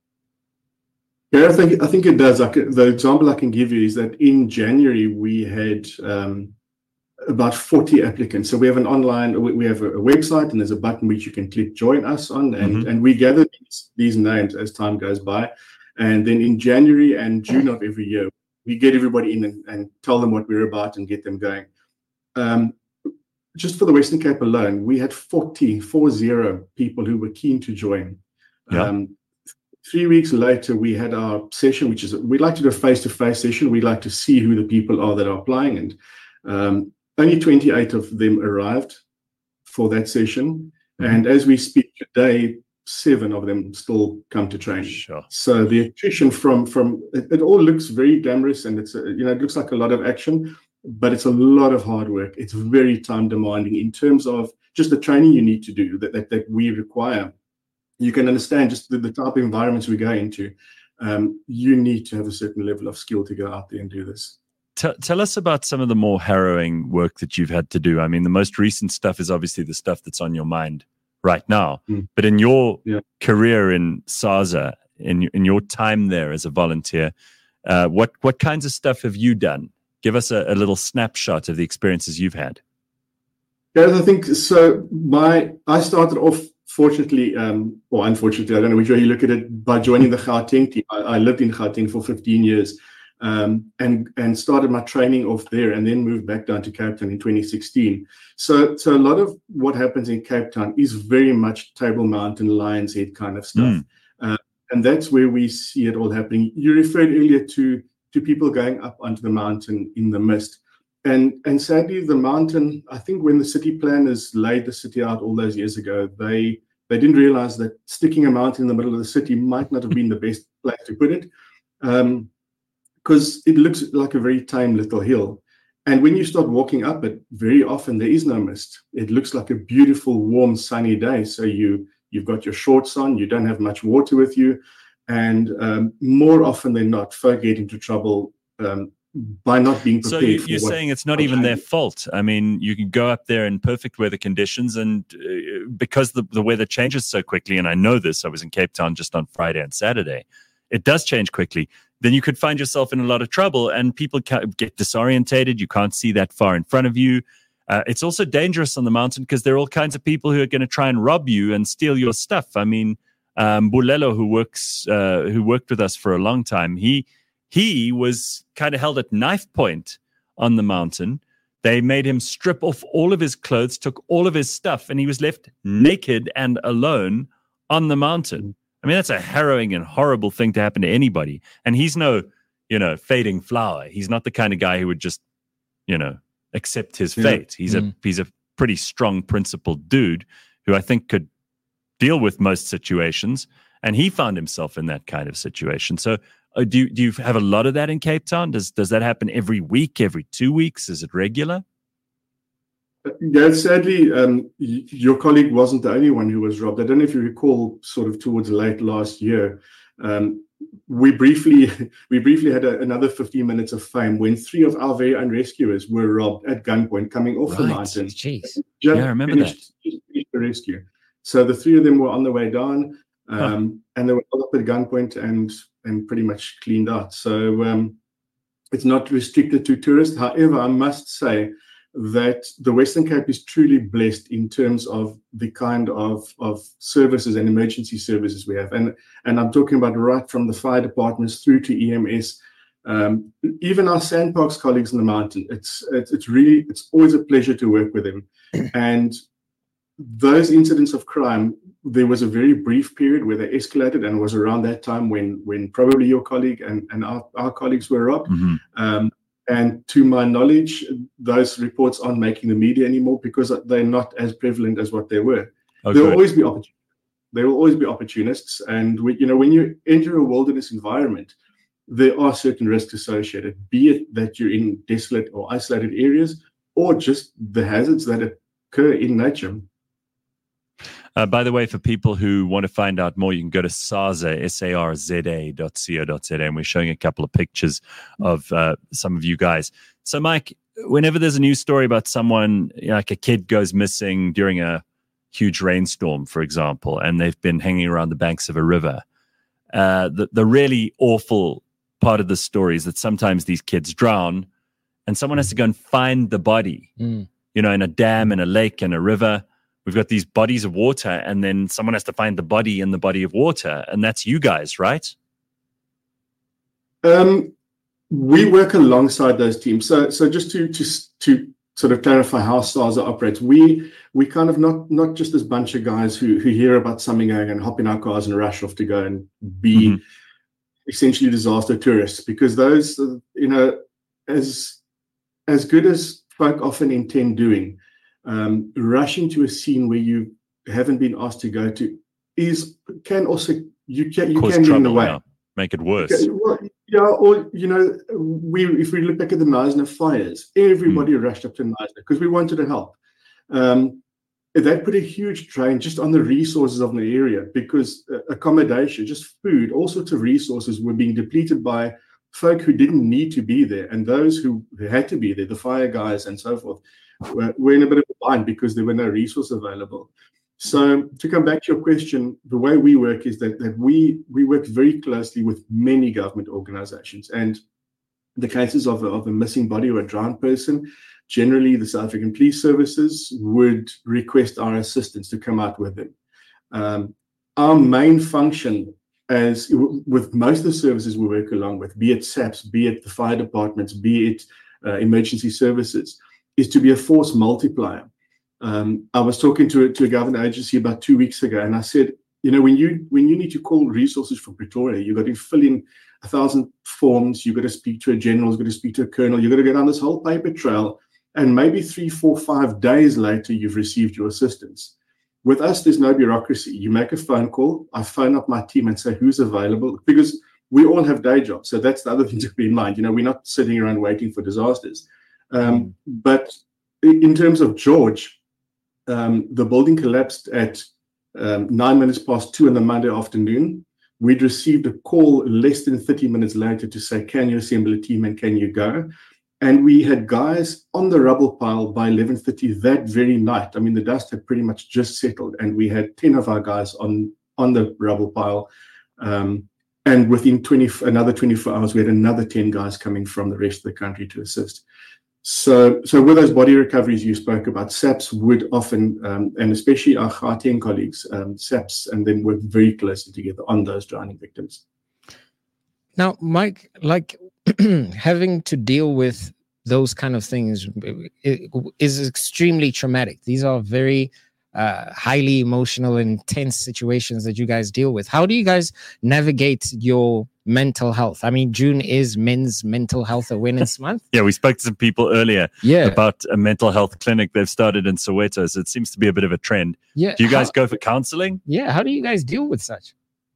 Yeah, I think I think it does. I can, the example I can give you is that in January, we had um, about forty applicants. So we have an online, we have a website, and there's a button which you can click join us on, and, mm-hmm. and we gather these, these names as time goes by. And then in January and June of every year, we get everybody in and, and tell them what we're about and get them going. Um, just for the Western Cape alone, we had forty, four zero people who were keen to join. Yeah. Um, three weeks later, we had our session, which is, we'd like to do a face-to-face session. We'd like to see who the people are that are applying, and um, only twenty-eight of them arrived for that session. Mm-hmm. And as we speak today, seven of them still come to training. Sure. So the attrition from, from it, it all looks very glamorous, and it's, a, you know, it looks like a lot of action, but it's a lot of hard work. It's very time demanding in terms of just the training you need to do that, that, that we require. You can understand just the, the type of environments we go into. Um, you need to have a certain level of skill to go out there and do this. Tell, tell us about some of the more harrowing work that you've had to do. I mean, the most recent stuff is obviously the stuff that's on your mind right now. Mm. But in your yeah. career in SASA, in in your time there as a volunteer, uh, what what kinds of stuff have you done? Give us a, a little snapshot of the experiences you've had. Yeah, I think so. My I started off, fortunately, um, or unfortunately, I don't know which way you look at it, by joining the Gauteng team. I, I lived in Gauteng for fifteen years. Um, and and started my training off there, and then moved back down to Cape Town in twenty sixteen. So so a lot of what happens in Cape Town is very much Table Mountain, Lions Head kind of stuff, mm. uh, and that's where we see it all happening. You referred earlier to to people going up onto the mountain in the mist. And and sadly, the mountain, I think when the city planners laid the city out all those years ago, they they didn't realize that sticking a mountain in the middle of the city might not have been the best place to put it, because um, it looks like a very tame little hill. And when you start walking up it, very often there is no mist. It looks like a beautiful, warm, sunny day. So you, you've got your shorts on, you don't have much water with you. And um, more often than not, folk get into trouble um, by not being prepared. So you, for you're what, saying it's not even their fault. I mean, you can go up there in perfect weather conditions, and uh, because the, the weather changes so quickly, and I know this, I was in Cape Town just on Friday and Saturday, it does change quickly. Then you could find yourself in a lot of trouble, and people get disorientated. You can't see that far in front of you. Uh, it's also dangerous on the mountain because there are all kinds of people who are going to try and rob you and steal your stuff. I mean, um, Bulelo, who works, uh, who worked with us for a long time, he he was kind of held at knife point on the mountain. They made him strip off all of his clothes, took all of his stuff, and he was left naked and alone on the mountain. I mean, that's a harrowing and horrible thing to happen to anybody. And he's no, you know, fading flower. He's not the kind of guy who would just, you know, accept his fate. Yeah. He's mm. a he's a pretty strong, principled dude who I think could deal with most situations. And he found himself in that kind of situation. So uh, do you, do you have a lot of that in Cape Town? Does does that happen every week, every two weeks? Is it regular? Yeah, sadly, um, y- your colleague wasn't the only one who was robbed. I don't know if you recall, sort of towards late last year, um, we briefly we briefly had a, another fifteen minutes of fame when three of our very own rescuers were robbed at gunpoint coming off right. the mountain. Jeez. Just yeah, I remember finished, that. Just finished the rescue. So the three of them were on the way down, um, huh. and they were up at gunpoint and and pretty much cleaned out. So um, it's not restricted to tourists. However, I must say that the Western Cape is truly blessed in terms of the kind of, of services and emergency services we have. And, and I'm talking about right from the fire departments through to E M S, um, even our Sandparks colleagues in the mountain. It's, it's, it's really, it's always a pleasure to work with them. And those incidents of crime, there was a very brief period where they escalated, and it was around that time when, when probably your colleague and, and our, our colleagues were robbed. Mm-hmm. Um, And to my knowledge, those reports aren't making the media anymore because they're not as prevalent as what they were. Okay. There will always be opportunists. There will always be opportunists. And we, you know, when you enter a wilderness environment, there are certain risks associated, be it that you're in desolate or isolated areas, or just the hazards that occur in nature. Uh, by the way, for people who want to find out more, you can go to sarza, S A R Z A dot co dot Z A, and we're showing a couple of pictures of uh, some of you guys. So, Mike, whenever there's a news story about someone, you know, like a kid goes missing during a huge rainstorm, for example, and they've been hanging around the banks of a river, uh, the, the really awful part of the story is that sometimes these kids drown, and someone has to go and find the body, mm. you know, in a dam, in a lake, in a river. We've got these bodies of water, and then someone has to find the body in the body of water, and that's you guys, right? Um, we work alongside those teams. So, so just to to to sort of clarify how SARSA operates, we we kind of not not just this bunch of guys who who hear about something going and hop in our cars and rush off to go and be mm-hmm. essentially disaster tourists, because those, you know, as as good as folk often intend doing. Um, rushing to a scene where you haven't been asked to go to is can also you can you Cause can trouble, get in the way, yeah. Make it worse. Okay, well, yeah, or you know, we if we look back at the Knysna fires, everybody mm. rushed up to Knysna because we wanted to help. Um, that put a huge drain just on the resources of the area, because uh, accommodation, just food, all sorts of resources were being depleted by folk who didn't need to be there, and those who had to be there, the fire guys and so forth. We're in a bit of a bind because there were no resources available. So to come back to your question, the way we work is that, that we we work very closely with many government organizations. And the cases of a, of a missing body or a drowned person, generally the South African Police Services would request our assistance to come out with them. Um, our main function, as with most of the services we work along with, be it S A P S, be it the fire departments, be it uh, emergency services, is to be a force multiplier. Um, I was talking to, to a government agency about two weeks ago, and I said, you know, when you when you need to call resources from Pretoria, you've got to fill in a thousand forms. You've got to speak to a general, you've got to speak to a colonel, you've got to go down this whole paper trail. And maybe three, four, five days later, you've received your assistance. With us, there's no bureaucracy. You make a phone call. I phone up my team and say, who's available? Because we all have day jobs. So that's the other thing to bear in mind. You know, we're not sitting around waiting for disasters. Um, but in terms of George, um, the building collapsed at um, nine minutes past two on the Monday afternoon. We'd received a call less than thirty minutes later to say, can you assemble a team and can you go? And we had guys on the rubble pile by eleven thirty that very night. I mean, the dust had pretty much just settled, and we had ten of our guys on, on the rubble pile. Um, and within twenty, another twenty-four hours, we had another ten guys coming from the rest of the country to assist. So, so with those body recoveries you spoke about, SAPS would often, um, and especially our Gauteng colleagues, um, SAPS and them work very closely together on those drowning victims. Now, Mike, like having to deal with those kind of things is extremely traumatic. These are very uh, highly emotional and intense situations that you guys deal with. How do you guys navigate your mental health? I mean, June is Men's Mental Health Awareness Month. Yeah, we spoke to some people earlier yeah. about a mental health clinic they've started in Soweto. So it seems to be a bit of a trend. Yeah. Do you guys how, go for counseling? Yeah. How do you guys deal with such?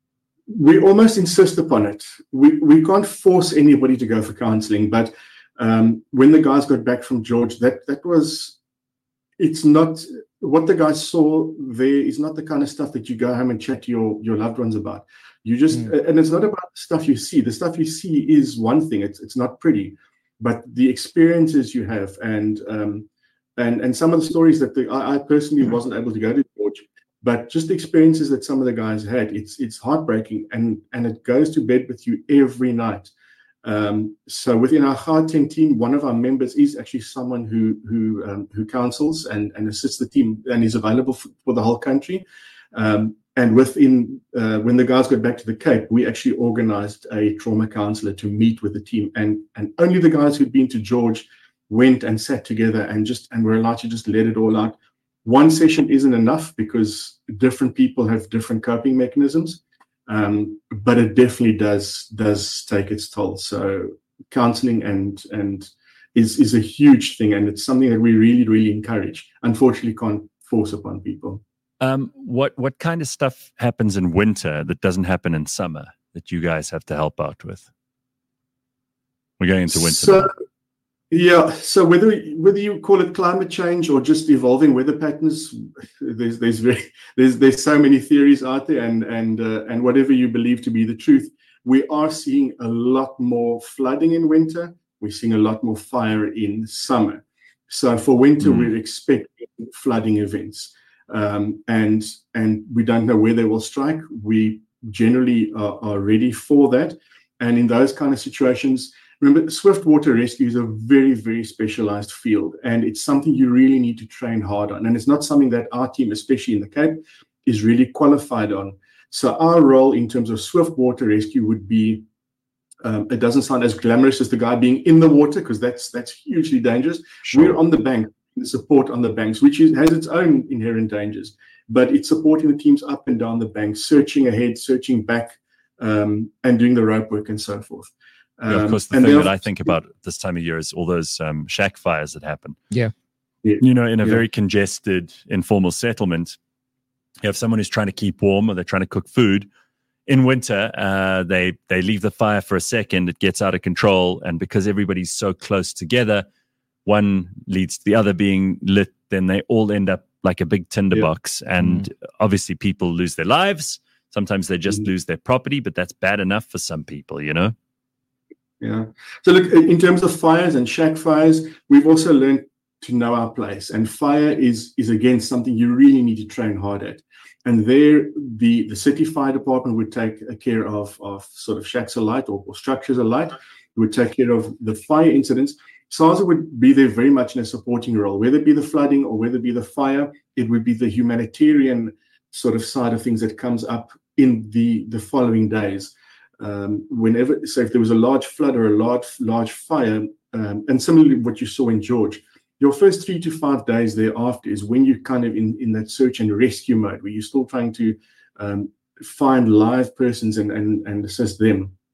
We almost insist upon it. We we can't force anybody to go for counseling, but um, when the guys got back from George, that that was, it's not, what the guys saw there is not the kind of stuff that you go home and chat to your, your loved ones about. You just, mm. and it's not about the stuff you see. The stuff you see is one thing. It's it's not pretty, but the experiences you have, and um, and and some of the stories that the, I, I personally wasn't able to go to George, but just the experiences that some of the guys had, it's it's heartbreaking, and and it goes to bed with you every night. Um, so within our Gauteng team, one of our members is actually someone who who um, who counsels and and assists the team and is available for, for the whole country. Um, and within uh, when the guys got back to the Cape, we actually organized a trauma counselor to meet with the team, and and only the guys who'd been to George went and sat together and just and were allowed to just let it all out. One session isn't enough because different people have different coping mechanisms, um, but it definitely does does take its toll. So counseling and and is is a huge thing, and it's something that we really really encourage. Unfortunately, can't force upon people. Um, what what kind of stuff happens in winter that doesn't happen in summer that you guys have to help out with? We're going into winter. So, yeah. So whether whether you call it climate change or just evolving weather patterns, there's there's very there's there's so many theories out there, and and uh, and whatever you believe to be the truth, we are seeing a lot more flooding in winter. We're seeing a lot more fire in summer. So for winter, mm. we're expecting flooding events. Um, and and we don't know where they will strike. We generally are, are ready for that. And in those kind of situations, remember, swift water rescue is a very, very specialized field, and it's something you really need to train hard on. And it's not something that our team, especially in the Cape, is really qualified on. So our role in terms of swift water rescue would be, um, it doesn't sound as glamorous as the guy being in the water, because that's that's hugely dangerous. Sure. We're on the bank. The support on the banks, which is, has its own inherent dangers, but it's supporting the teams up and down the bank, searching ahead, searching back, um, and doing the rope work and so forth. Um, yeah, of course, the thing that I think about this time of year is all those um, shack fires that happen. Yeah. yeah. You know, in a yeah. very congested, informal settlement, you have someone who's trying to keep warm or they're trying to cook food. In winter, uh, they they leave the fire for a second, it gets out of control, and because everybody's so close together, one leads to the other being lit, then they all end up like a big tinderbox. Yeah. And mm. obviously people lose their lives. Sometimes they just mm. lose their property, but that's bad enough for some people, you know? Yeah. So look, in terms of fires and shack fires, we've also learned to know our place. And fire is, is again, something you really need to train hard at. And there, the, the city fire department would take care of, of sort of shacks alight or, or structures alight, would take care of the fire incidents. SASA would be there very much in a supporting role, whether it be the flooding or whether it be the fire. It would be the humanitarian sort of side of things that comes up in the, the following days. Um, whenever, so if there was a large flood or a large large fire, um, and similarly what you saw in George, your first three to five days thereafter is when you're kind of in, in that search and rescue mode, where you're still trying to um, find live persons and, and, and assist them.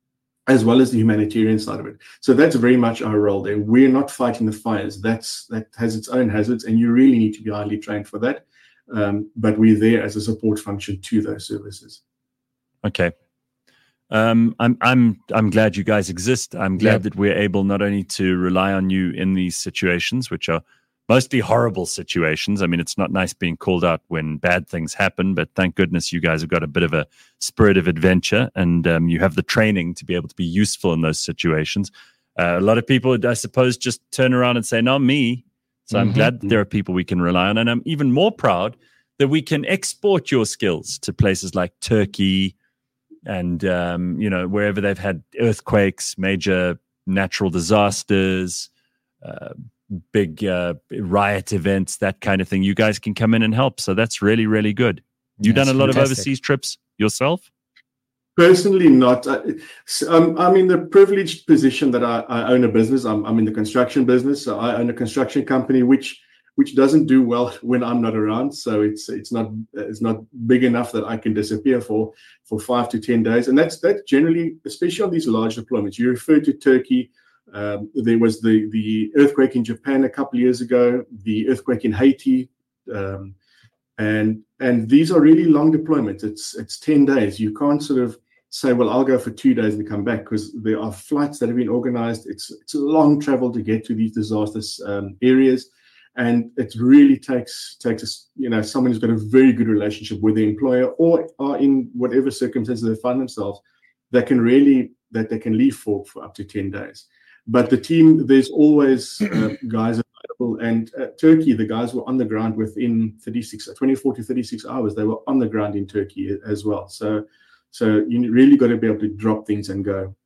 as well as the humanitarian side of it. So that's very much our role there. We're not fighting the fires. That's that has its own hazards, and you really need to be highly trained for that. Um, but we're there as a support function to those services. Okay. Um, I'm I'm I'm glad you guys exist. I'm glad Yep. that we're able not only to rely on you in these situations, which are mostly horrible situations. I mean, it's not nice being called out when bad things happen, but thank goodness you guys have got a bit of a spirit of adventure, and um, you have the training to be able to be useful in those situations. Uh, a lot of people, I suppose, just turn around and say, "Not me." So I'm Mhm. glad that there are people we can rely on, and I'm even more proud that we can export your skills to places like Turkey and um, you know, wherever they've had earthquakes, major natural disasters, uh, big uh, riot events, that kind of thing. You guys can come in and help. So that's really, really good. You've That's done a lot of fantastic. overseas trips yourself? Personally, not. Uh, so, um, I'm in the privileged position that I, I own a business. I'm, I'm in the construction business. So I own a construction company, which which doesn't do well when I'm not around. So it's it's not it's not big enough that I can disappear for for five to ten days. And that's that's generally, especially on these large deployments. You referred to Turkey. Um, there was the the earthquake in Japan a couple of years ago. The earthquake in Haiti. Um, and and these are really long deployments. It's it's ten days. You can't sort of say, well, I'll go for two days and come back, because there are flights that have been organized. It's it's a long travel to get to these disastrous um, areas, and it really takes takes you know someone who's got a very good relationship with the employer, or are in whatever circumstances they find themselves, that can really that they can leave for for up to ten days. But the team, there's always uh, guys available, and uh, Turkey, the guys were on the ground within thirty-six, twenty-four to thirty-six hours. They were on the ground in Turkey as well. So. So you really got to be able to drop things and go.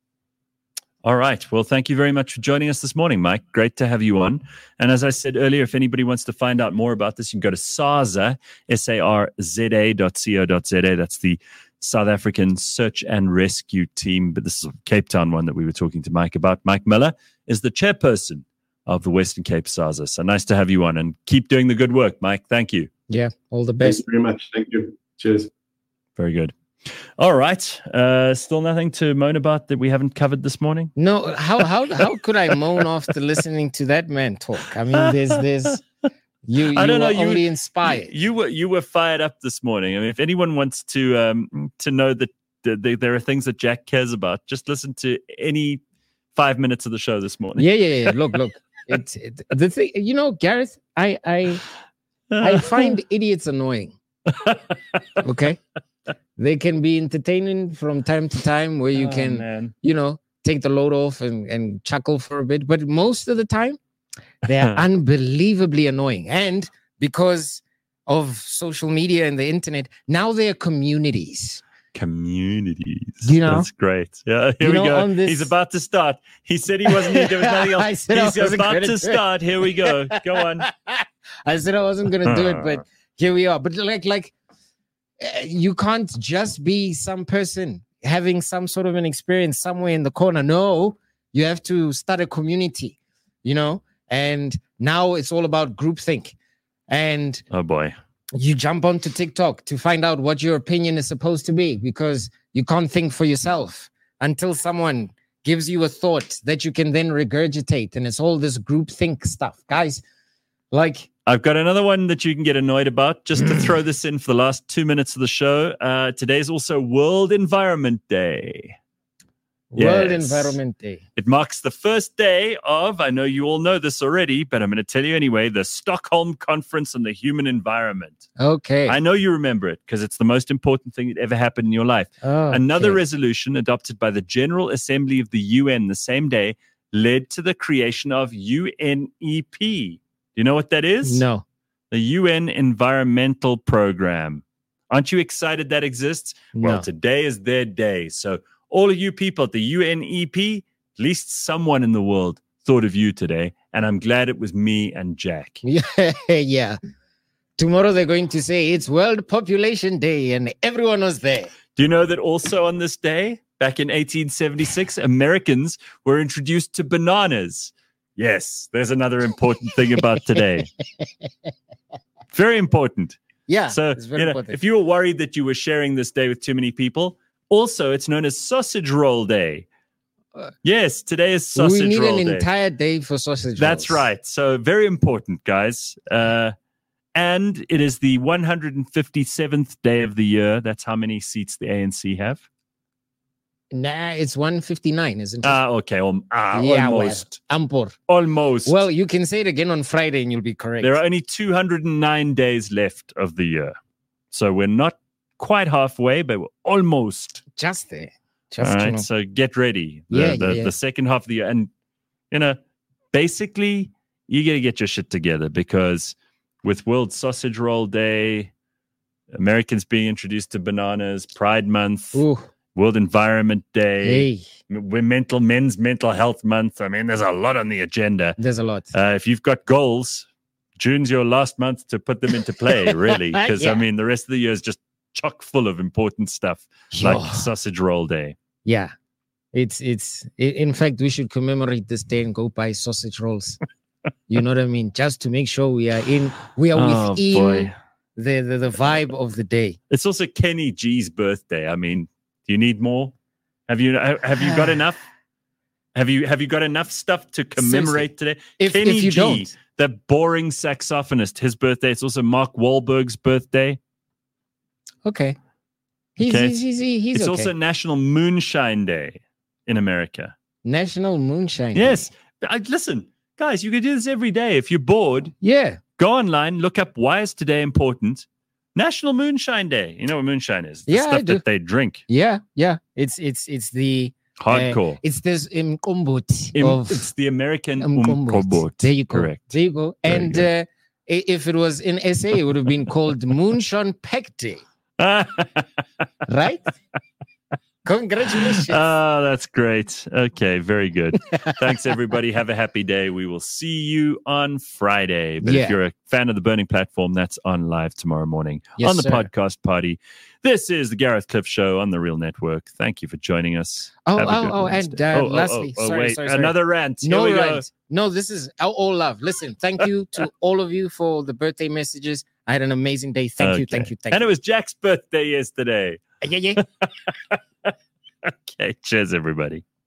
All right. Well, thank you very much for joining us this morning, Mike. Great to have you on. And as I said earlier, if anybody wants to find out more about this, you can go to SARZA, S A R Z A dot co dot Z A. That's the South African Search and Rescue Team. But this is a Cape Town one that we were talking to Mike about. Mike Miller is the chairperson of the Western Cape SARZA. So nice to have you on, and keep doing the good work, Mike. Thank you. Yeah, all the Thank best. you very much. Thank you. Cheers. Very good. All right. Uh, still nothing to moan about that we haven't covered this morning? No, how how how could I moan after listening to that man talk? I mean, there's there's you you I don't know, were you- only inspired. You were you were fired up this morning. I mean, if anyone wants to um, to know that th- th- there are things that Jack cares about, just listen to any five minutes of the show this morning. Yeah, yeah, yeah. Look, look. It's it, the thing. You know, Gareth. I I I find idiots annoying. Okay, they can be entertaining from time to time, where you Oh, can man. you know take the load off and and chuckle for a bit. But most of the time, they're unbelievably annoying. And because of social media and the internet, now they're communities. Communities. You know? That's great. Yeah, here You we know, go. on this- He's about to start. He said he wasn't. There was nothing else. I said I He's wasn't about gonna to do it. start. Here we go. Go on. I said I wasn't gonna do it, but here we are. But like, like uh, you can't just be some person having some sort of an experience somewhere in the corner. No, you have to start a community, you know. And now it's all about groupthink, and Oh boy. you jump onto TikTok to find out what your opinion is supposed to be, because you can't think for yourself until someone gives you a thought that you can then regurgitate. And it's all this groupthink stuff, guys. Like, I've got another one that you can get annoyed about. Just to throw this in for the last two minutes of the show. Uh, today's also World Environment Day. World Yes. Environment Day. It marks the first day of, I know you all know this already, but I'm going to tell you anyway, the Stockholm Conference on the Human Environment. Okay. I know you remember it because it's the most important thing that ever happened in your life. Okay. Another resolution adopted by the General Assembly of the U N the same day led to the creation of U N E P. Do you know what that is? No. The U N Environmental Program. Aren't you excited that exists? Well, No. today is their day. So all of you people at the U N E P, at least someone in the world thought of you today. And I'm glad it was me and Jack. Yeah, yeah. Tomorrow they're going to say it's World Population Day and everyone was there. Do you know that also on this day, back in eighteen seventy-six, Americans were introduced to bananas? Yes, there's another important thing about today. Very important. Yeah. So, it's very you know, important. if you were worried that you were sharing this day with too many people, also it's known as Sausage Roll Day. Yes, today is sausage we need roll an day. entire day for sausage That's rolls. right. So very important, guys. Uh, and it is the one hundred fifty-seventh day of the year. That's how many seats the A N C have. Nah, it's one fifty-nine, isn't it? Ah, okay. Um, ah, Yeah, almost. well, Ampor. Almost. Well, you can say it again on Friday and you'll be correct. There are only two hundred nine days left of the year. So we're not quite halfway, but we're almost. Just there. Just All to right. know. So get ready. The, Yeah, the, yeah, yeah. the second half of the year. And, you know, basically, you got to get your shit together because with World Sausage Roll Day, Americans being introduced to bananas, Pride Month, Ooh, World Environment Day, hey, m- mental men's mental health month. I mean, there's a lot on the agenda. there's a lot. Uh, if you've got goals, June's your last month to put them into play, really, because Yeah. I mean, the rest of the year is just chock full of important stuff Sure. like Sausage Roll Day. Yeah. It's, it's, i- in fact, we should commemorate this day and go buy sausage rolls. You know what I mean? Just to make sure we are in, we are Oh within boy, the, the, the vibe of the day. it's also Kenny G's birthday. I mean, do you need more? Have you have you got enough? Have you have you got enough stuff to commemorate today? If, Kenny if you G, don't, the boring saxophonist, his birthday. It's also Mark Wahlberg's birthday. okay. He's, Okay. he's, he's, he's It's okay. also National Moonshine Day in America. National Moonshine Day. Yes. I, listen, guys, you can do this every day. If you're bored, Yeah. go online, look up why is today important. National Moonshine Day. You know what moonshine is? The Yeah, I stuff do. that they drink. Yeah. Yeah. It's, it's, it's the, Hardcore. it's this umkombot Im- of it's the American umkombot. umkombot. There you go. Correct. There you go. Very And good. uh, i- if it was in S A, it would have been called Moonshine Pack Day, right? Congratulations. Oh, that's great. Okay, very good. Thanks, everybody. Have a happy day. We will see you on Friday. But Yeah. if you're a fan of the Burning Platform, that's on live tomorrow morning Yes, on the sir. podcast party. This is the Gareth Cliff Show on the Real Network. Thank you for joining us. Oh, Have a oh, good oh, Wednesday. and uh, lastly, sorry, wait, sorry, sorry. another rant. Here No, we go. right. No, this is all, all love. Listen, thank you to all of you for the birthday messages. I had an amazing day. Thank you, Okay. thank you, thank And you. it was Jack's birthday yesterday. Yeah, yeah. Okay, cheers, everybody.